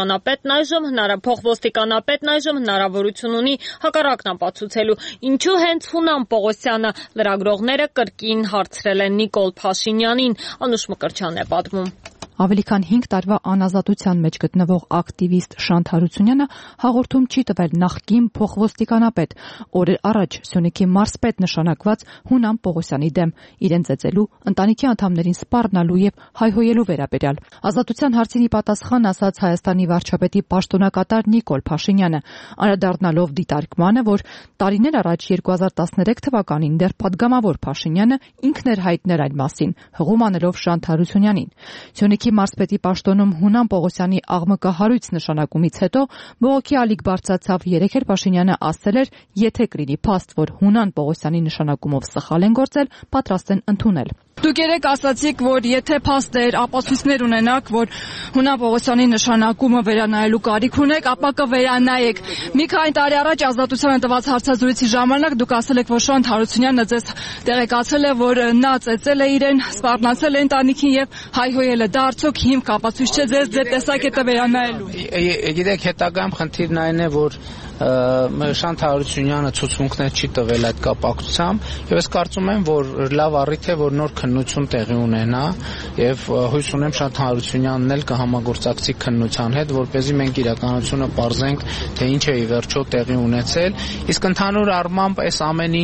փոխոստիկանապետն այժմ հնարավորություն ունի հակառակն ապացուցելու։ Ինչու հենց Հունան Պողոսյանը, լրագրողները կրկին հարցրել են Նիկոլ Փաշինյանին, Անուշ Մկրտչյանն է պատմում։ Ավելի քան 5 տարվա անազատության մեջ գտնվող ակտիվիստ Շանթ Հարությունյանը հաղորդում չի տվել նախկին փոխոստիկանապետ, օրեր առաջ Սյունիքի մարզպետ նշանակված Հունան Պողոսյանի դեմ, իրեն ծեծելու, ընտանիքի անդամներին սպառնալու եւ հայհոյելու վերաբերյալ։ Ազատության հարցին ի պատասխան ասաց Հայաստանի վարչապետի պաշտոնակատար Նիկոլ Փաշինյանը, անդրադառնալով դիտարկմանը, որ տարիներ առաջ 2013 թվականին դեռ падգամավոր Փաշինյանը ինքն էր հայտնել այն մասին, հղում անելով Շանթ Հարությունյանին։ Սյունիքի մարզպետի պաշտոնում Հունան Պողոսյանի աղմկահարույց նշանակումից հետո բողոքի ալիք բարձրացավ։ Երեկ էլ Փաշինյանը ասել էր, եթե կլինի փաստ, որ Հունան Պողոսյանի նշանակումով սխալ են գործել, պատրաստ են ընդունել։ Դուք երեք ասացիք, որ եթե փաստեր, ապացույցներ ունենաք, որ Հունան Պողոսյանի նշանակումը վերանայելու կարիք ունեք, ապա կվերանայեք։ Մի քանի տարի առաջ ազատությանը տված հարցազրույցի ժամանակ դուք ասել եք, որ Շանթ Հարությունյանը ձեզ տեղեկացել է, որ նա ծեծել է իրեն, սպառնացել է ընտանիքին եւ հայհոյել է։ Դա արդյոք հիմք ապացույց չէ ձեր տեսակետը վերանայելու։ Գիտեք, հետագայում խնդիրն այն է, որ Շանթ Հարությունյանը ցուցմունքներ չի տվել այդ կապակցությամբ եւ ես կարծում եմ, որ լավ առիթ է, որ նոր քննություն տեղի ունենա եւ հույս ունեմ Շանթ Հարությունյանն էլ կհամագործակցի քննության հետ, որպեսզի մենք իրականությունը պարզենք, թե ինչ է ի վերջո տեղի ունեցել։ Իսկ ընդհանուր առմամբ այս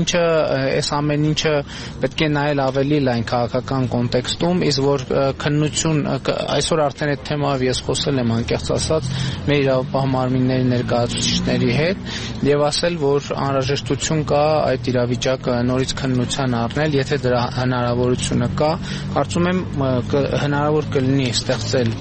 ամեն ինչը պետք է նայել ավելի լայն քաղաքական կոնտեքստում, իսկ որ քննություն այսօր արդեն այդ թեմայով ես խոսել եմ անկեղծ ասած մեր իրավապահ մարմինների ներկայացուցիչների հետ եւ ասել, որ անհրաժեշտություն կա այդ իրավիճակը նորից քննության առնել, եթե դրա հնարավորությունը կա, կարծում եմ հնարավոր կլինի ստեղծել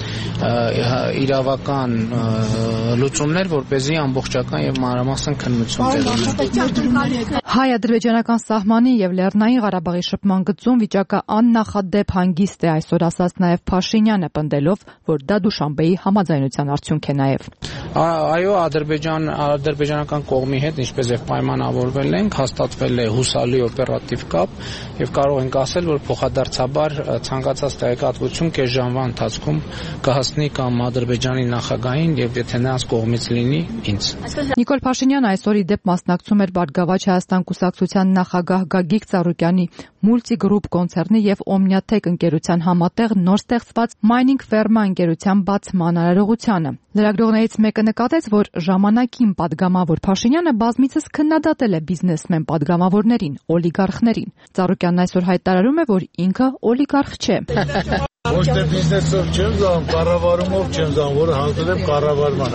իրավական լուծումներ, որպեսզի ամբողջական եւ մանրամասն քննություն տեղի ունենա։ Հայ-ադրբեջանական սահմանի եւ Լեռնային Ղարաբաղի շփման գծում վիճակը աննախադեպ հանգիստ է, այսօր ասաց նաեւ Փաշինյանը, պնդելով, որ դա Դուշանբեի համաձայնության արդյունք է նաեւ։ Այո, ադրբեջանական կողմի հետ, ինչպես եւ պայմանավորվել ենք, հաստատվել է հուսալի օպերատիվ կապ եւ կարող ենք ասել, որ փոխադարձաբար ցանկացած տեղեկատվություն կես ժամվա ընթացքում կհասնի կամ Ադրբեջանի նախագահին եւ եթե նրանց կողմից լինի, ինձ։ Նիկոլ Փաշինյանը այսօր ի դեպ մասնակցում էր Բարգավաճ Հայաստան կուսակցության նախագահ Գագիկ Ծառուկյանի Multi Group կոնցեռնի եւ Omniatech ընկերության համատեղ նոր ստեղծված Mining Pharma ընկերության բացման արարողությանը։ Լրագրողներից մեկը նկատեց, որ ժամանակին падգամավոր Փաշինյանը բազմիցս քննադատել է բիզնեսմեն падգամավորներին, օլիգարխներին։ Ծառուկյանն այսօր հայտարարում է, որ ինքը օլիգարխ չէ։ Ոչ թե բիզնեսով չեմ զանգ, կառավարումով չեմ զանգ, որը հանձնել եմ կառավարման։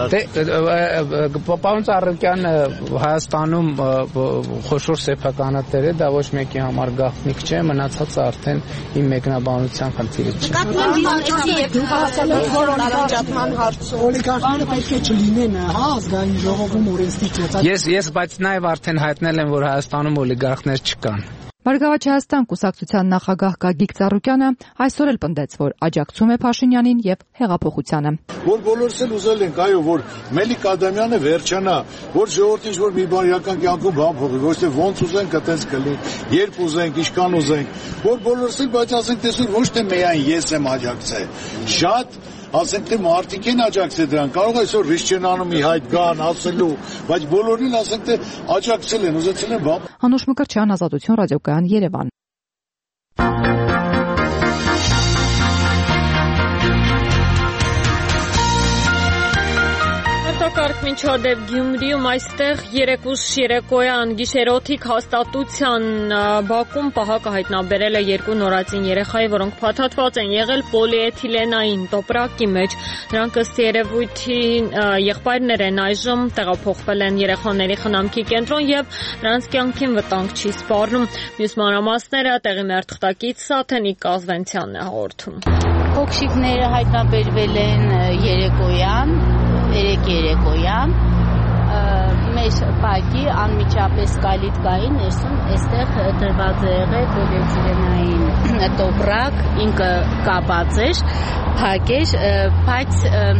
Պարոն Ծառուկյանը Հայաստանում խոշոր սեփականատեր է, դա ոչ մեկի համար գաղտնիք չէ, մնացածը արդեն իմ մեկնաբանության խնդիրը չէ։ Կապիտան եւ գյուղատնտեսական տարանջատման հարցը օլիգարխները պետք է չլինեն, հա, ազգային ժողովում օրենսդիր ծեծած։ Ես բայց նաեւ արդեն հայտնել եմ, որ Հայաստանում օլիգարխներ չկան։ Բարգավաճ Հայաստան կուսակցության նախագահ Գագիկ Ծառուկյանը այսօր էլ պնդեց, որ աջակցում է Փաշինյանին եւ հեղափոխությանը։ Որ բոլորս էլ ուզել ենք, այո, որ Մելիք Ադամյանը վերջանա, որ ժողովրդին որ մի բարյական կյանքում բան փոխի, ոչ թե ոնց ուզենք, այտենց կլինի, երբ ուզենք, ինչքան ուզենք, որ բոլորս էլ բայց ասենք տեսուր ոչ թե միայն ես եմ աջակցել, շատ ասենք թե մարդիկ են աջակցել դրան, կարող է այսօր Ռիշչենանում ի հայտ գան, ասելու, բայց բոլորին ասենք թե աջակցել են, ուզեցել են բան։ Անուշ Մկրտչյան, Ազատություն ռադիոկայան, Երևան։ Արտակարգ միջադեպ Գյումրիում այստեղ 3 երեկոյան գիշերօթիկ հաստատության բակում պահակը հայտնաբերել է 2 նորածին երեխայի, որոնք փաթաթված են եղել պոլիէթիլենային տոպրակի մեջ։ Նրանք ըստ երևույթի եղբայրներ են, այժմ տեղափոխվել են երեխաների խնամքի կենտրոն եւ նրանց կյանքին վտանգ չի սպառնում։ Մյուս մանրամասները տեղի մեր թղթակից Սաթենիկ Կազվենցյանն է հաղորդում։ Փոքրիկները հայտնաբերվել են երեկոյան մեր բակի անմիջապես կալիտկայի ներսում այստեղ դրված է եղել պոլիէթիլենային տոպրակ, ինքը կապած էր, փակ էր, բայց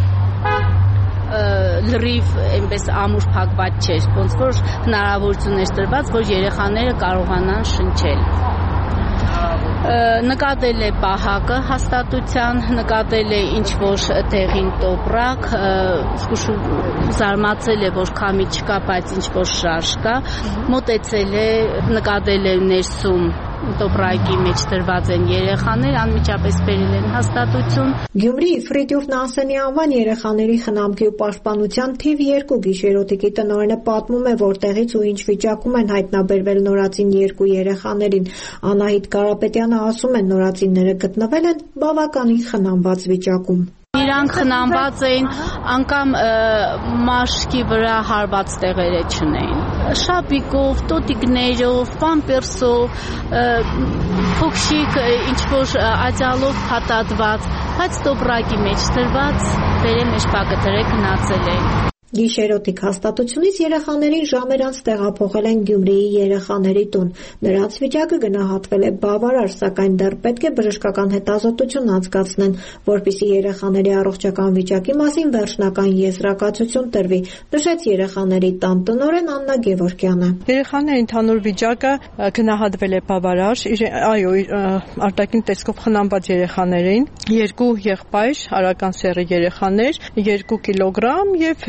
լրիվ այնպես ամուր փակված չէր, ոնց որ հնարավորություն էր տրված, որ երեխաները կարողանան շնչել։ Նկատել է պահակը հաստատության, նկատել է ինչ-որ տեղին տոպրակ, զարմացել է, որ քամի չկա, բայց ինչ-որ շարժ կա, մոտեցել է, նկատել է ներսում տոպրակի մեջ դրված են երեխաներ, անմիջապես բերել են հաստատություն։ Գյումրիի Ֆրիդյոֆ Նասենի անվան երեխաների խնամքի ու պաշտպանության թիվ 2 գիշերօթիկի տնօրենը պատմում է, որտեղից ու ինչ վիճակում են հայտնաբերվել նորածին 2 երեխաներին։ Անահիտ Կարապետյանը ասում է, նորածինները գտնվել են բավականին խնամված վիճակում։ Իրանք խնամված էին, անգամ մաշկի վրա հարված տեղերը չունեին։ Շապիկով, տոտիկներով, պամպերսով, փոքրիկ ինչ-որ աջալով փաթաթված, բայց տոպրակի մեջ դրված, դերը մեջ բակը դրե գնացել էին։ Գիշերօթիկ հաստատությունից երեխաներին ժամեր անց տեղափոխել են Գյումրիի երեխաների տուն։ Նրանց վիճակը գնահատվել է բավարար, սակայն դեռ պետք է բժշկական հետազոտություն անցկացնեն, որպեսզի երեխաների առողջական վիճակի մասին վերջնական եզրակացություն տրվի, նշեց երեխաների տան տնօրեն Աննա Գևորգյանը։ Երեխաների ընդհանուր վիճակը գնահատվել է բավարար, այո, արտաքին տեսքով խնամված երեխաներին, 2 եղբայր, արական սեռի երեխաներ, 2 կիլոգրամ եւ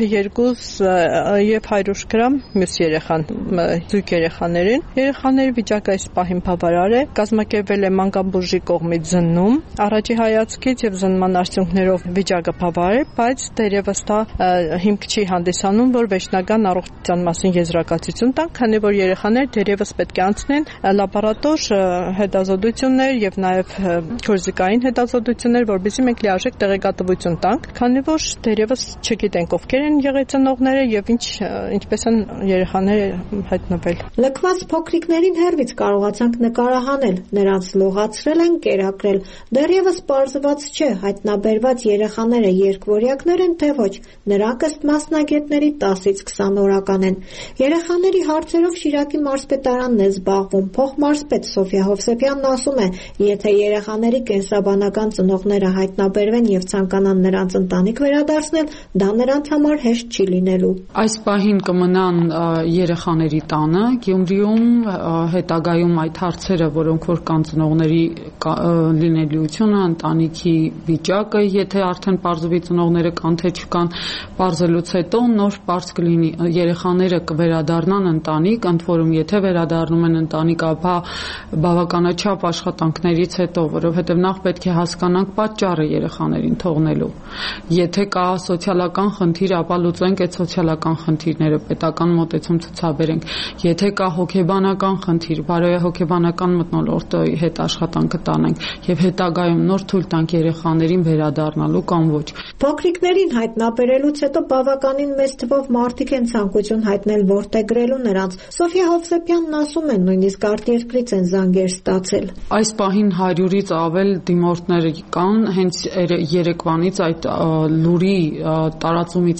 100 գրամ մյուս զույգ երեխաներին։ Երեխաների վիճակը այս պահին բավարար է, կազմակերպվել է մանկաբուժի կողմից զննում, առաջի հայացքից եւ զննման արդյունքներով վիճակը բավարար է, բայց դեռևս դա հիմք չի հանդիսանում, որ վերջնական առողջության մասին եզրակացություն տան, քանի որ երեխաները դեռևս պետք է անցնեն լաբորատոր հետազոտություններ եւ նաեւ քորզիկային հետազոտություններ, որովհետեւ մենք լիարժեք տեղեկատվություն տանք, քանի որ դեռևս չգիտենք ովքեր են եղել ծնողները եւ ինչպես են երեխաները հայտնվել։ Լքված փոքրիկներին հեռվից կարողացանք նկարահանել, նրանց լողացրել են, կերակրել։ Դեռևս պարզված չէ, հայտնաբերված երեխաները երկվորյակներ են թե ոչ, նրանք ըստ մասնագետների 10-ից 20 օրական են։ Երեխաների հարցերով Շիրակի մարզպետարանն է զբաղվում։ Փոխմարզպետ Սոֆիա Հովսեփյանն ասում է, եթե երեխաների կենսաբանական ծնողները հայտնաբերվեն եւ ցանկանան նրանց ընտանիք վերադարձնել, դա նրանց համար հեշտ չի լինելու։ Այս պահին կմնան երեխաների տանը Գյումրիում, հետագայում այդ հարցերը, որոնք որ կան ծնողների լինելիությունը, ընտանիքի վիճակը, եթե արդեն պարզվի ծնողները կան թե չկան, պարզելուց հետո նոր պարզ կլինի երեխաները կվերադառնան ընտանիք, ընդ որում եթե վերադառնում են ընտանիք, ապա բավականաչափ աշխատանքներից հետո, որովհետև նախ պետք է հասկանանք պատճառը երեխաներին թողնելու։ Եթե կա սոցիալական խնդիր, ապա լուծենք այդ սոցիալական խնդիրները, պետական մոտեցում ցուցաբերենք։ Եթե կա հոգեբանական խնդիր, բարոյահոգեբանական մթնոլորտի հետ աշխատանքը տանենք եւ հետագայում նոր թույլ տանք երեխաներին վերադառնալու կամ ոչ։ Փոքրիկներին հայտնաբերելուց հետո բավականին մեծ թվով մարդիկ են ցանկություն հայտնել որտեգրելու նրանց։ Սոֆիա Հովսեփյանն ասում է, նույնիսկ արտերկրից են զանգեր ստացել։ Այս պահին 100-ից ավել դիմորդներ կան, հենց երեկվանից այդ լուրի տարածումից անմիջապես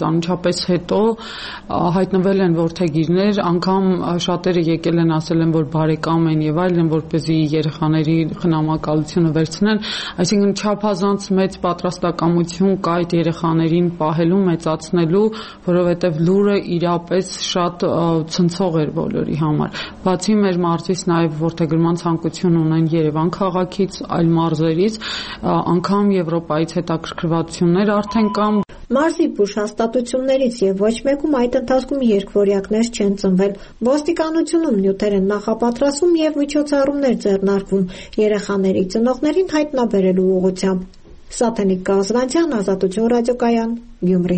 իրապես հետո հայտնվել են որդեգիրներ, անգամ շատերը եկել են ասել են, որ բարեկամ են եւ այլն, որպեսզի երեխաների խնամակալությունը վերցնեն, այսինքն չափազանց մեծ պատրաստակամություն կա այդ երեխաներին պահելու, մեծացնելու, որովհետեւ լուրը իրապես շատ ցնցող էր բոլորի համար։ Բացի մեր մարզից նաեւ որդեգրման ցանկություն ունեն Երևան քաղաքից, այլ մարզերից, անգամ Եվրոպայից հետաքրքրվածություններ արդեն կան։ Մարզի բուժ հաստատություններից եւ ոչ մեկում այդ ընթացքում երկվորյակներ չեն ծնվել։ Ոստիկանությունում նյութեր են նախապատրաստվում եւ միջոցառումներ ձեռնարկվում երեխաների ծնողներին հայտնաբերելու ուղղությամբ։ Սաթենիկ Գազվանցյան, Ազատություն ռադիոկայան, Գյումրի։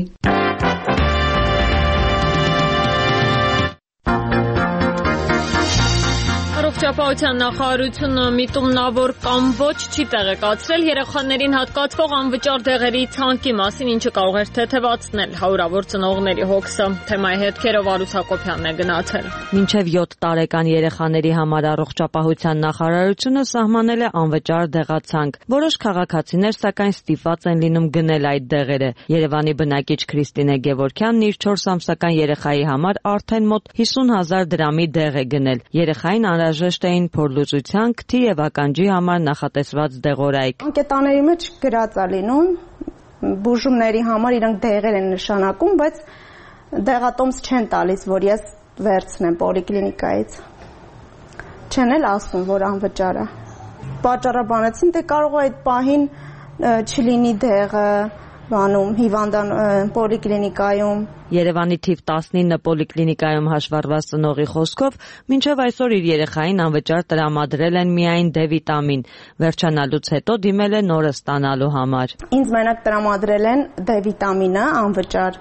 Առողջապահության նախարարությունը միտումնավոր կամ ոչ չի տեղեկացրել երեխաներին հատկացվող անվճար դեղերի ցանկի մասին, ինչը կարող էր թեթևացնել հարյուրավոր ծնողների հոգսը։ Թեմայի հետքերով Արուս Հակոբյանն է գնացել։ Մինչև 7 տարեկան երեխաների համար առողջապահության նախարարությունը սահմանել է անվճար դեղացանկ։ Որոշ քաղաքացիներ սակայն ստիպված են լինում գնել այդ դեղերը։ Երևանի բնակիչ Քրիստինե Գևորգյանն իր 4 ամսական երեխայի համար արդեն մոտ 50,000 դրամի դեղ է գնել։ Երեխային անհրաժեշտ էին փորլուծության, քթի եւ ականջի համար նախատեսված դեղորայք։ Անկետաների մեջ գրած է լինում, բուժումների համար իրանք դեղեր են նշանակում, բայց դեղատոմս չեն տալիս, որ ես վերցնեմ պոլիկլինիկայից։ Չեն էլ ասում, որ անվճար է։ Պատճառաբանեցին, թե կարող է այդ պահին չլինի դեղը, հիվանդան պոլիկլինիկայում։ Երևանի թիվ 19 պոլիկլինիկայում հաշվառված ծնողի խոսքով մինչև այսօր իր երեխային անվճար տրամադրել են միայն D-վիտամին, վերջանալուց հետո դիմել է նորը ստանալու համար։ Ինձ մենակ տրամադրել են D-վիտամինը անվճար։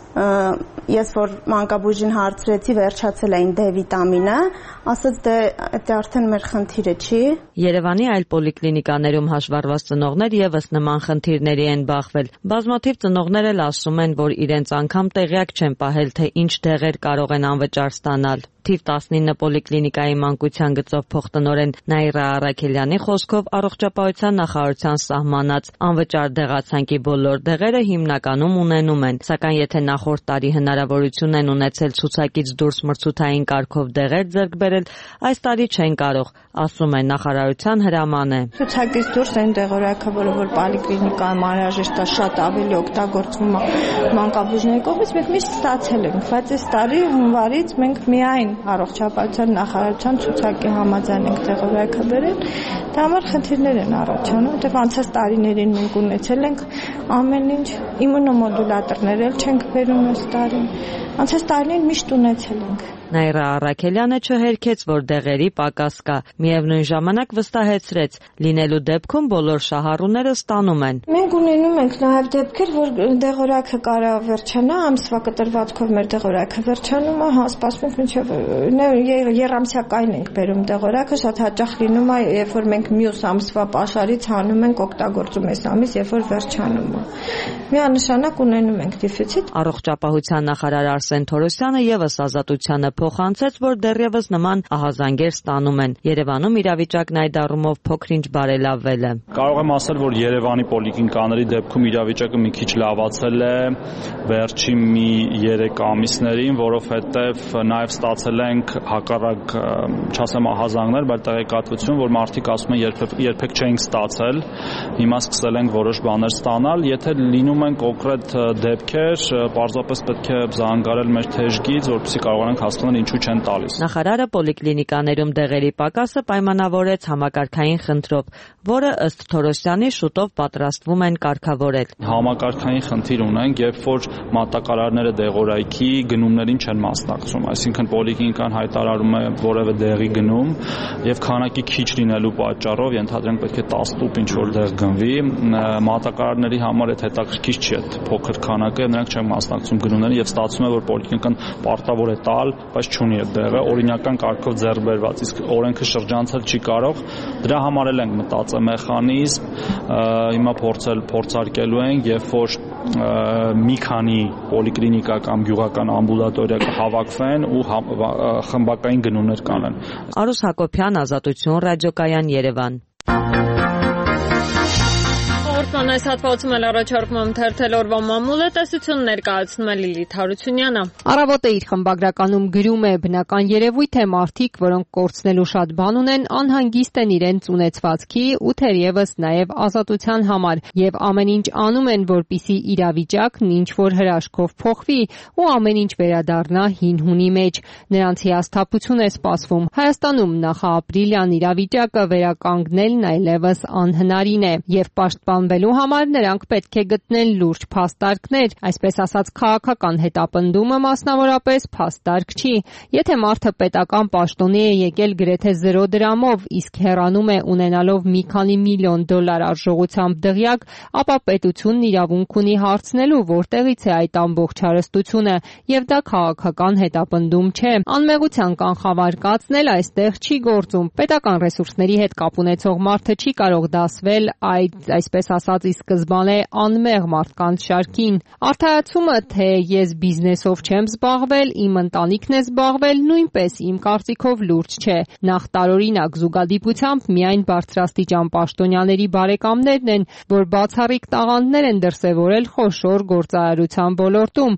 Ես որ մանկաբույժին հարցրեցի, վերջացել էին D-վիտամինը, ասաց դե արդեն մեր խնդիրը չի։ Երևանի այլ պոլիկլինիկաներում հաշվառված ծնողներ եւս նման խնդիրների են բախվել։ Բազմաթիվ ծնողներ էլ ասում են, որ իրենց անգամ տեղյակ չեն պահել, թե ինչ դեղեր կարող են անվճար ստանալ։ Թիվ 19 պոլիկլինիկայի մանկության գծով փոխտնօրեն Նաիրա Արաքելյանի խոսքով առողջապահության նախարարության սահմանած անվճար դեղացանկի բոլոր դեղերը հիմնականում ունենում են, սակայն եթե նախորդ տարի հնարավորություն են ունեցել ցուցակից դուրս մրցութային կարգով դեղեր ձեռք բերել, այս տարի չեն կարող, ասում է նախարարության հրամանը։ Ցուցակից դուրս այն դեղորայքը, որ պոլիկլինիկայում անհրաժեշտ է, շատ ավելի օգտագործվում է մանկաբույժների կողմից, մենք միշտ ստացել ենք, բայց այս տարի հունվարից մենք միայն առողջապահության նախարարության ցուցակի համաձայն ենք դեղորայքը բերել, դա համար խնդիրներ են առաջանում, որտեղ անցած տարիներին մենք ունեցել ենք ամեն ինչ, իմունոմոդուլատորներ էլ չենք բերում այս տարի, անցած տարիներին միշտ ունեցել ենք։ Նաիրա Արաքելյանը չհերքեց, որ դեղերի պակաս կա, միևնույն ժամանակ վստահեցրեց, լինելու դեպքում բոլոր շահառուները ստանում են։ Մենք ունենում ենք նաև դեպքեր, որ դեղորայքը կարա վերջանա, ամսվա կտրվածքով մեր դեղորայքը վերջանում է, սպասում մինչև երամսյակային ենք բերում դեղորայքը, շատ հաճախ լինում է, երբ որ մենք մյուս ամսվա պաշարից հանում ենք, օգտագործում այս ամիս, երբ որ վերջանում է։ Միանշանակ ունենում ենք դեֆիցիտ։ Առողջապահության նախարար Արսեն Թորոսյանը եւս Ազատությանը փոխանցեց, որ դեռևս նման ահազանգեր ստանում են։ Երևանում իրավիճակն այդ առումով փոքր-ինչ բարելավվել է։ Կարող եմ ասել, որ Երևանի պոլիկլինիկաների դեպքում իրավիճակը մի քիչ լավացել է վերջին մի 3 ամիսներին, որովհետև նաև ստացել ենք հակառակ, չասեմ ահազանգներ, բայց տեղեկատվություն, որ մարդիկ ասում են երբեք չէինք ստացել, հիմա սկսել ենք որոշ բաներ ստանալ, եթե լինում են կոնկրետ դեպքեր, պարզապես պետք է զանգարել մեր թեժգից, որպեսզի կարողանանք հասկանալ ինչու չեն տալիս։ Նախարարը պոլիկլինիկաներում դեղերի պակասը պայմանավորեց համակարգային խնդրով, որը ըստ Թորոսյանի շուտով պատրաստվում են կարգավորել։ Համակարգային խնդիր ունենք, երբ որ մատակարարները դեղորայքի գնումներին չեն մասնակցում, այսինքն պոլիկլինիկան հայտարարում է որևէ դեղի գնում եւ քանակի քիչ լինելու պատճառով ենթադրենք պետք է 10 տուփ ինչ որ դեղ գնվի, մատակարարների համար այդ հետաքրքիր չի այդ փոքր քանակը, նրանք չեն մասնակցում գնումներին եւ ստացվում է որ պոլիկլինիկան պարտավոր է տալ, բայց չունի այդ դեղը, օրինական կարգով ձեռք բերված, իսկ օրենքը շրջանցել չի կարող, դրա համար էլ ենք մտածել մեխանիզմ, հիմա փորձարկելու ենք, երբ որ մի քանի պոլիկլինիկա կամ գյուղական ամբուլատորիա կհավաքվեն ու խմբակային գնումներ կանեն։ Արուս Հակոբյան, Ազատություն ռադիոկայան, Երևան։ Հաղորդման Լրատվության այս հատվածում էլ առաջարկում եմ թերթել օրվա մամուլը, տեսություն ներկայացնում է Լիլիթ Հարությունյանը։ Առավոտը իր խմբագրականում գրում է. բնական երևույթ է մարդիկ, որոնք կորցնելու շատ բան ունեն, անհանգիստ են իրենց ունեցվածքի ու թերևս նաև ազատության համար եւ ամեն ինչ անում են, որպիսի իրավիճակն ինչ որ հրաշքով փոխվի ու ամեն ինչ վերադառնա հին հունի մեջ։ Նրանց հիասթափություն է սպասվում։ Հայաստանում նախաապրիլյան իրավիճակը վերականգնելն այլևս անհնարին է եւ պաշտպանվելու համար նրանք պետք է գտնեն լուրջ փաստարկներ, այսպես ասած քաղաքական հետապնդումը մասնավորապես փաստարկ չի։ Եթե մարդը պետական պաշտոնի է եկել գրեթե 0 դրամով, իսկ հեռանում է ունենալով մի քանի միլիոն դոլար արժողությամբ դղյակ, ապա պետությունն իրավունք ունի հարցնելու, որտեղից է այդ ամբողջ հարստությունը, եւ դա քաղաքական հետապնդում չէ։ Անմեղության կանխավարկածն էլ այստեղ չի գործում։ Պետական ռեսուրսների հետ կապ ունեցող մարդը չի կարող դասվել այդ, այսպես ասած, ի սկզբանե անմեղ մարդկանց շարքին։ Արդարացումը, թե ես բիզնեսով չեմ զբաղվել, իմ ընտանիքն է զբաղվել, նույնպես իմ կարծիքով լուրջ չէ։ Նախ տարօրինակ զուգադիպությամբ միայն բարձրաստիճան պաշտոնյաների բարեկամներն են, որ բացառիկ տաղանդներ են դրսևորել խոշոր գործարարության ոլորտում։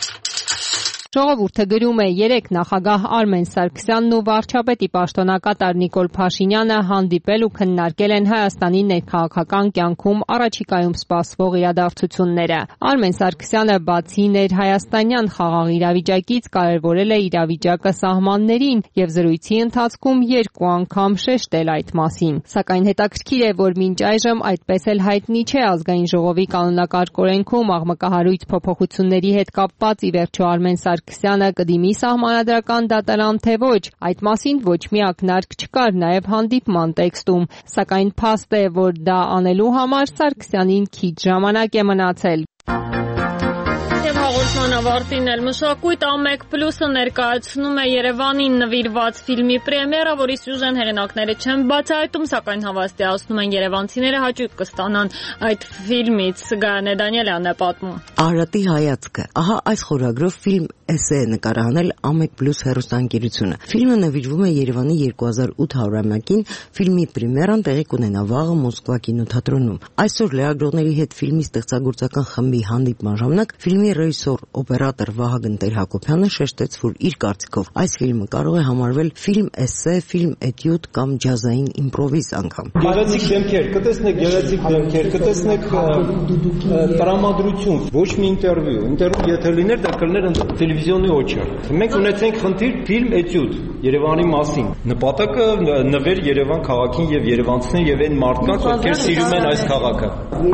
Ժողովուրդը գրում է. երեկ նախագահ Արմեն Սարգսյանն ու վարչապետի պաշտոնակատար Նիկոլ Փաշինյանը հանդիպել ու քննարկել են Հայաստանի ներքաղաքական կյանքում առաջիկայում սպասվող իրադարձությունները։ Արմեն Սարգսյանը բացի ներհայաստանյան խաղաղ իրավիճակից կարևորել է իրավիճակը սահմաններին եւ զրույցի ընթացքում 2 անգամ շեշտել այդ մասին։ Սակայն հետաքրքիր է, որ մինչ այժմ այդպես էլ հայտնի չէ Ազգային ժողովի կանոնակարգ օրենքում աղմկահարույց փոփոխությունների հետ կապված ի վերջո Արմեն Սարգսյանը կդիմի սահմանադրական դատարան թե ոչ, այդ մասին ոչ մի ակնարկ չկար նաև հանդիպման տեքստում, սակայն փաստ է, որ դա անելու համար Սարգսյանին քիչ ժամանակ է մնացել։ Եվ հաղորդման ավարտին էլ Մշակույթ A1+-ը ներկայացնում է Երևանին նվիրված ֆիլմի պրեմիերա, որի սյուժեն հեղինակները չեն բացահայտում, սակայն հավաստիացնում են երևանցիները հաճույք կստանան այդ ֆիլմից։ Գայանե Դանիելյանն է պատմում։ Արարատի հայացքը։ Ահա այս խորագրով ֆիլմ էսե է նկարահանել A1+ հեռուստաընկերությունը։ Ֆիլմը նվիրվում է Երևանի 2800-ամյակին, ֆիլմի պրեմիերան տեղի կունենա վաղը Մոսկվա կինոթատրոնում։ Այսօր լրագրողների հետ ֆիլմի ստեղծագործական խմբի հանդիպման ժամանակ ֆիլմի ռեժիսոր օպերատոր Վահագն Տեր-Հակոբյանը շեշտեց, որ իր կարծիքով այս ֆիլմը կարող է համարվել ֆիլմ էսե, ֆիլմ էտյուդ կամ ջազային իմպրովիզ անգամ։ Գեղեցիկ դեմքեր, կտեսնեք գեղեցիկ դեմքեր, կտեսնեք տրամադրություն, ոչ մի ինտերվյու եթե լիներ, դա կլիներ տելևիզիոնի օչեր։ Մենք ունեցենք խնդիր ֆիլմ էտյուդ Երևանի մասին։ Նպատակը նվեր Երևան քաղաքին եւ երևանցիներին եւ այն մարդկանց, ովքեր սիրում են այս քաղաքը։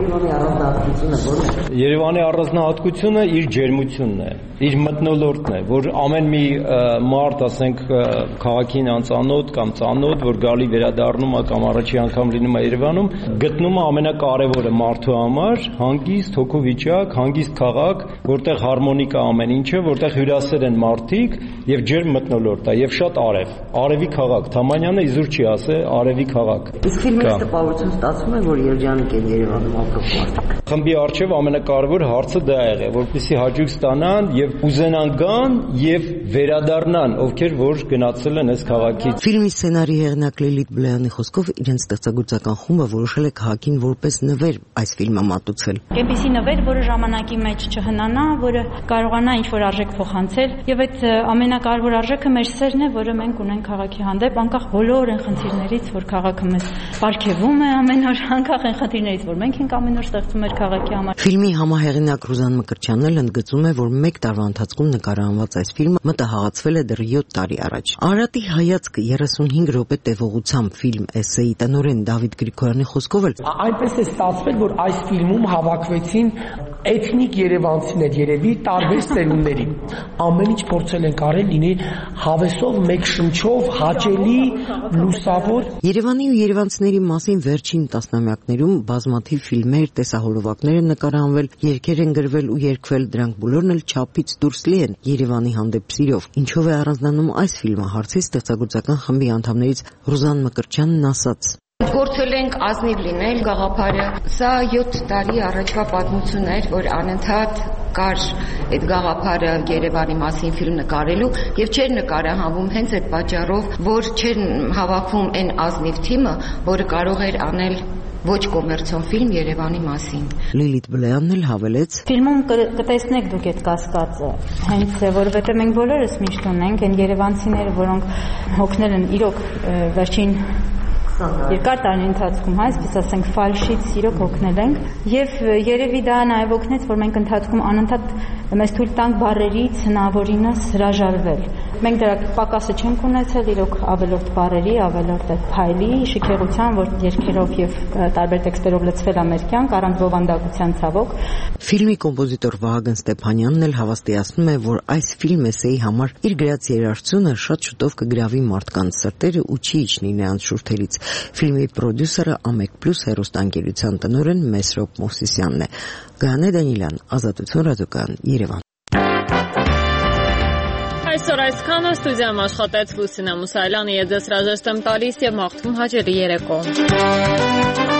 Երևանի առանձնահատկությունը իր ջերմությունն է, իր մթնոլորտն է, որ ամեն մի մարդ, ասենք, քաղաքին անծանոթ կամ ծանոթ, որ գալի վերադառնում է կամ առաջի անգամ լինում է Երևանում, գտնում է ամենակարևորը մարդու համար հանգիստ հոգովիճակ, հանգիստ քաղաք, որտեղ հարմոնիկ է ամեն ինչը, որտեղ հյուրասեր են մարդիկ եւ ջերմ մթնոլորտ է եւ շատ արև, արևի քաղաք։ Թամանյանը իզուր չի ասել արևի քաղաք։ Իսկ ֆիլմի տպավորություն ստացվում է, որ երջանիկ են Երևանում ապրող մարդիկ։ Խմբի արժեվ ամենակարևոր հարցը դա է եղել, որպեսզի հաճույք ստանան եւ ուզենան գան եւ վերադառնան, ովքեր որ գնացել են այս քաղաքից։ Ֆիլմի սցենարի հեղինակ Լիլիթ Բլեյանի խոսքով իրենց ստեղծագործական խումբը որոշել է քաղաքին որպես նվեր այս ֆիլմը մատուցել։ Այնպիսի նվեր, որը ժամանակի մեջ չհնանա, որը կարողանա ինչ-որ արժեք փոխանցել եւ այդ ամենակարևոր արժեքը մեր սերն է, որը մենք ունենք քաղաքի հանդեպ, անկախ բոլոր այն խնդիրներից, որ քաղաքը մեզ պարգևում է ամեն օր, անկախ այն խնդիրներից, որ մենք ենք ամեն օր ստեղծում մեր քաղաքի համար։ Ֆիլմի համահեղինակ Ռուզան Մկրտչյանն էլ ընդգծում է, որ 1 տարվա ընթացքում նկարահանված այս ֆիլմը մտահղացվել է դեռ 7 տարի առաջ։ Արարատի հայացքը 35 րոպե տևողությամբ ֆիլմ էսեի տնօրեն Դավիթ Գրիգորյանի խոսքով էլ այնպես է ստացվել, որ այս ֆիլմում հավաքվեցին էթնիկ երևանցիներ, երևի տարբեր ծերունների։ Ամեն ինչ փորձել են կարել լինի հավեսով, մեկ շնչով, հաճելի, լուսավոր։ Երևանի ու երևանցիների մասին վերջին տասնամյակներում բազմաթիվ ֆիլմեր, տեսահոլովակներ են նկարահանվել, երգեր են գրվել ու երգվել, դրանք բոլորն էլ չափից դուրս լի են Երևանի հանդեպ սիրով։ Ինչով է առանձնանում այս ֆիլմը, հարցի ստեղծագործական խմբի անդամներից Ռուզան Մկրտչյանն ասաց. Գործել ենք ազնիվ լինել գաղափարը։ Սա 7 տարի առաջվա պատմություն էր, որ անընդհատ կար այդ գաղափարը Երևանի մասին ֆիլմ նկարելու եւ չէր նկարահանվում հենց այդ պատճառով, որ չէր հավաքվում այն ազնիվ թիմը, որը կարող էր անել ոչ կոմերցիոն ֆիլմ Երևանի մասին։ Լիլիթ Բլեյանն էլ հավելեց. Ֆիլմում կտեսնեք դուք այդ կասկածը, հենց որովհետև մենք բոլորս միշտ ունենք այն երևանցիները, որոնք հոգնել են իրոք վերջին երկար տարի ընթացքում, այսպես ասենք, ֆալշից իրոք հոգնել ենք, եւ երևի դա նաեւ օգնեց, որ մենք ընթացքում անընդհատ մեզ թույլ տանք բառերից հնարավորինս հրաժարվել։ Մենք դրա պակասը չենք ունեցել, իրոք ավելորդ բառերի, ավելորդ փայլի, շքեղության, որ երկերով եւ տարբեր տեքստերով լցվել է մեր կյանք, առանց բովանդակության ցավոք։ Ֆիլմի կոմպոզիտոր Վահագն Ստեփանյանն էլ հավաստիացնում է, որ այս ֆիլմ էսեի համար իր գրած երաժշտությունը շատ շուտով կգրավի մարդկանց սրտերը ու չի իջնի նրանց շուրթերից։ Ֆիլմի պրոդյուսերը Ամեկ+ հեռուստաընկերության տնօրեն Մեսրոպ Մովսիսյանն է։ Գայանե Դանիելյան, Ազատություն ռադիոկայան, Երևան։ Այսօր այսքանը ստուդիայում աշխատեց Լուսինե Մուսայելյանը, ես ձեզ հրաժեշտ եմ տալիս եւ մաղթում հաջելի երեկո։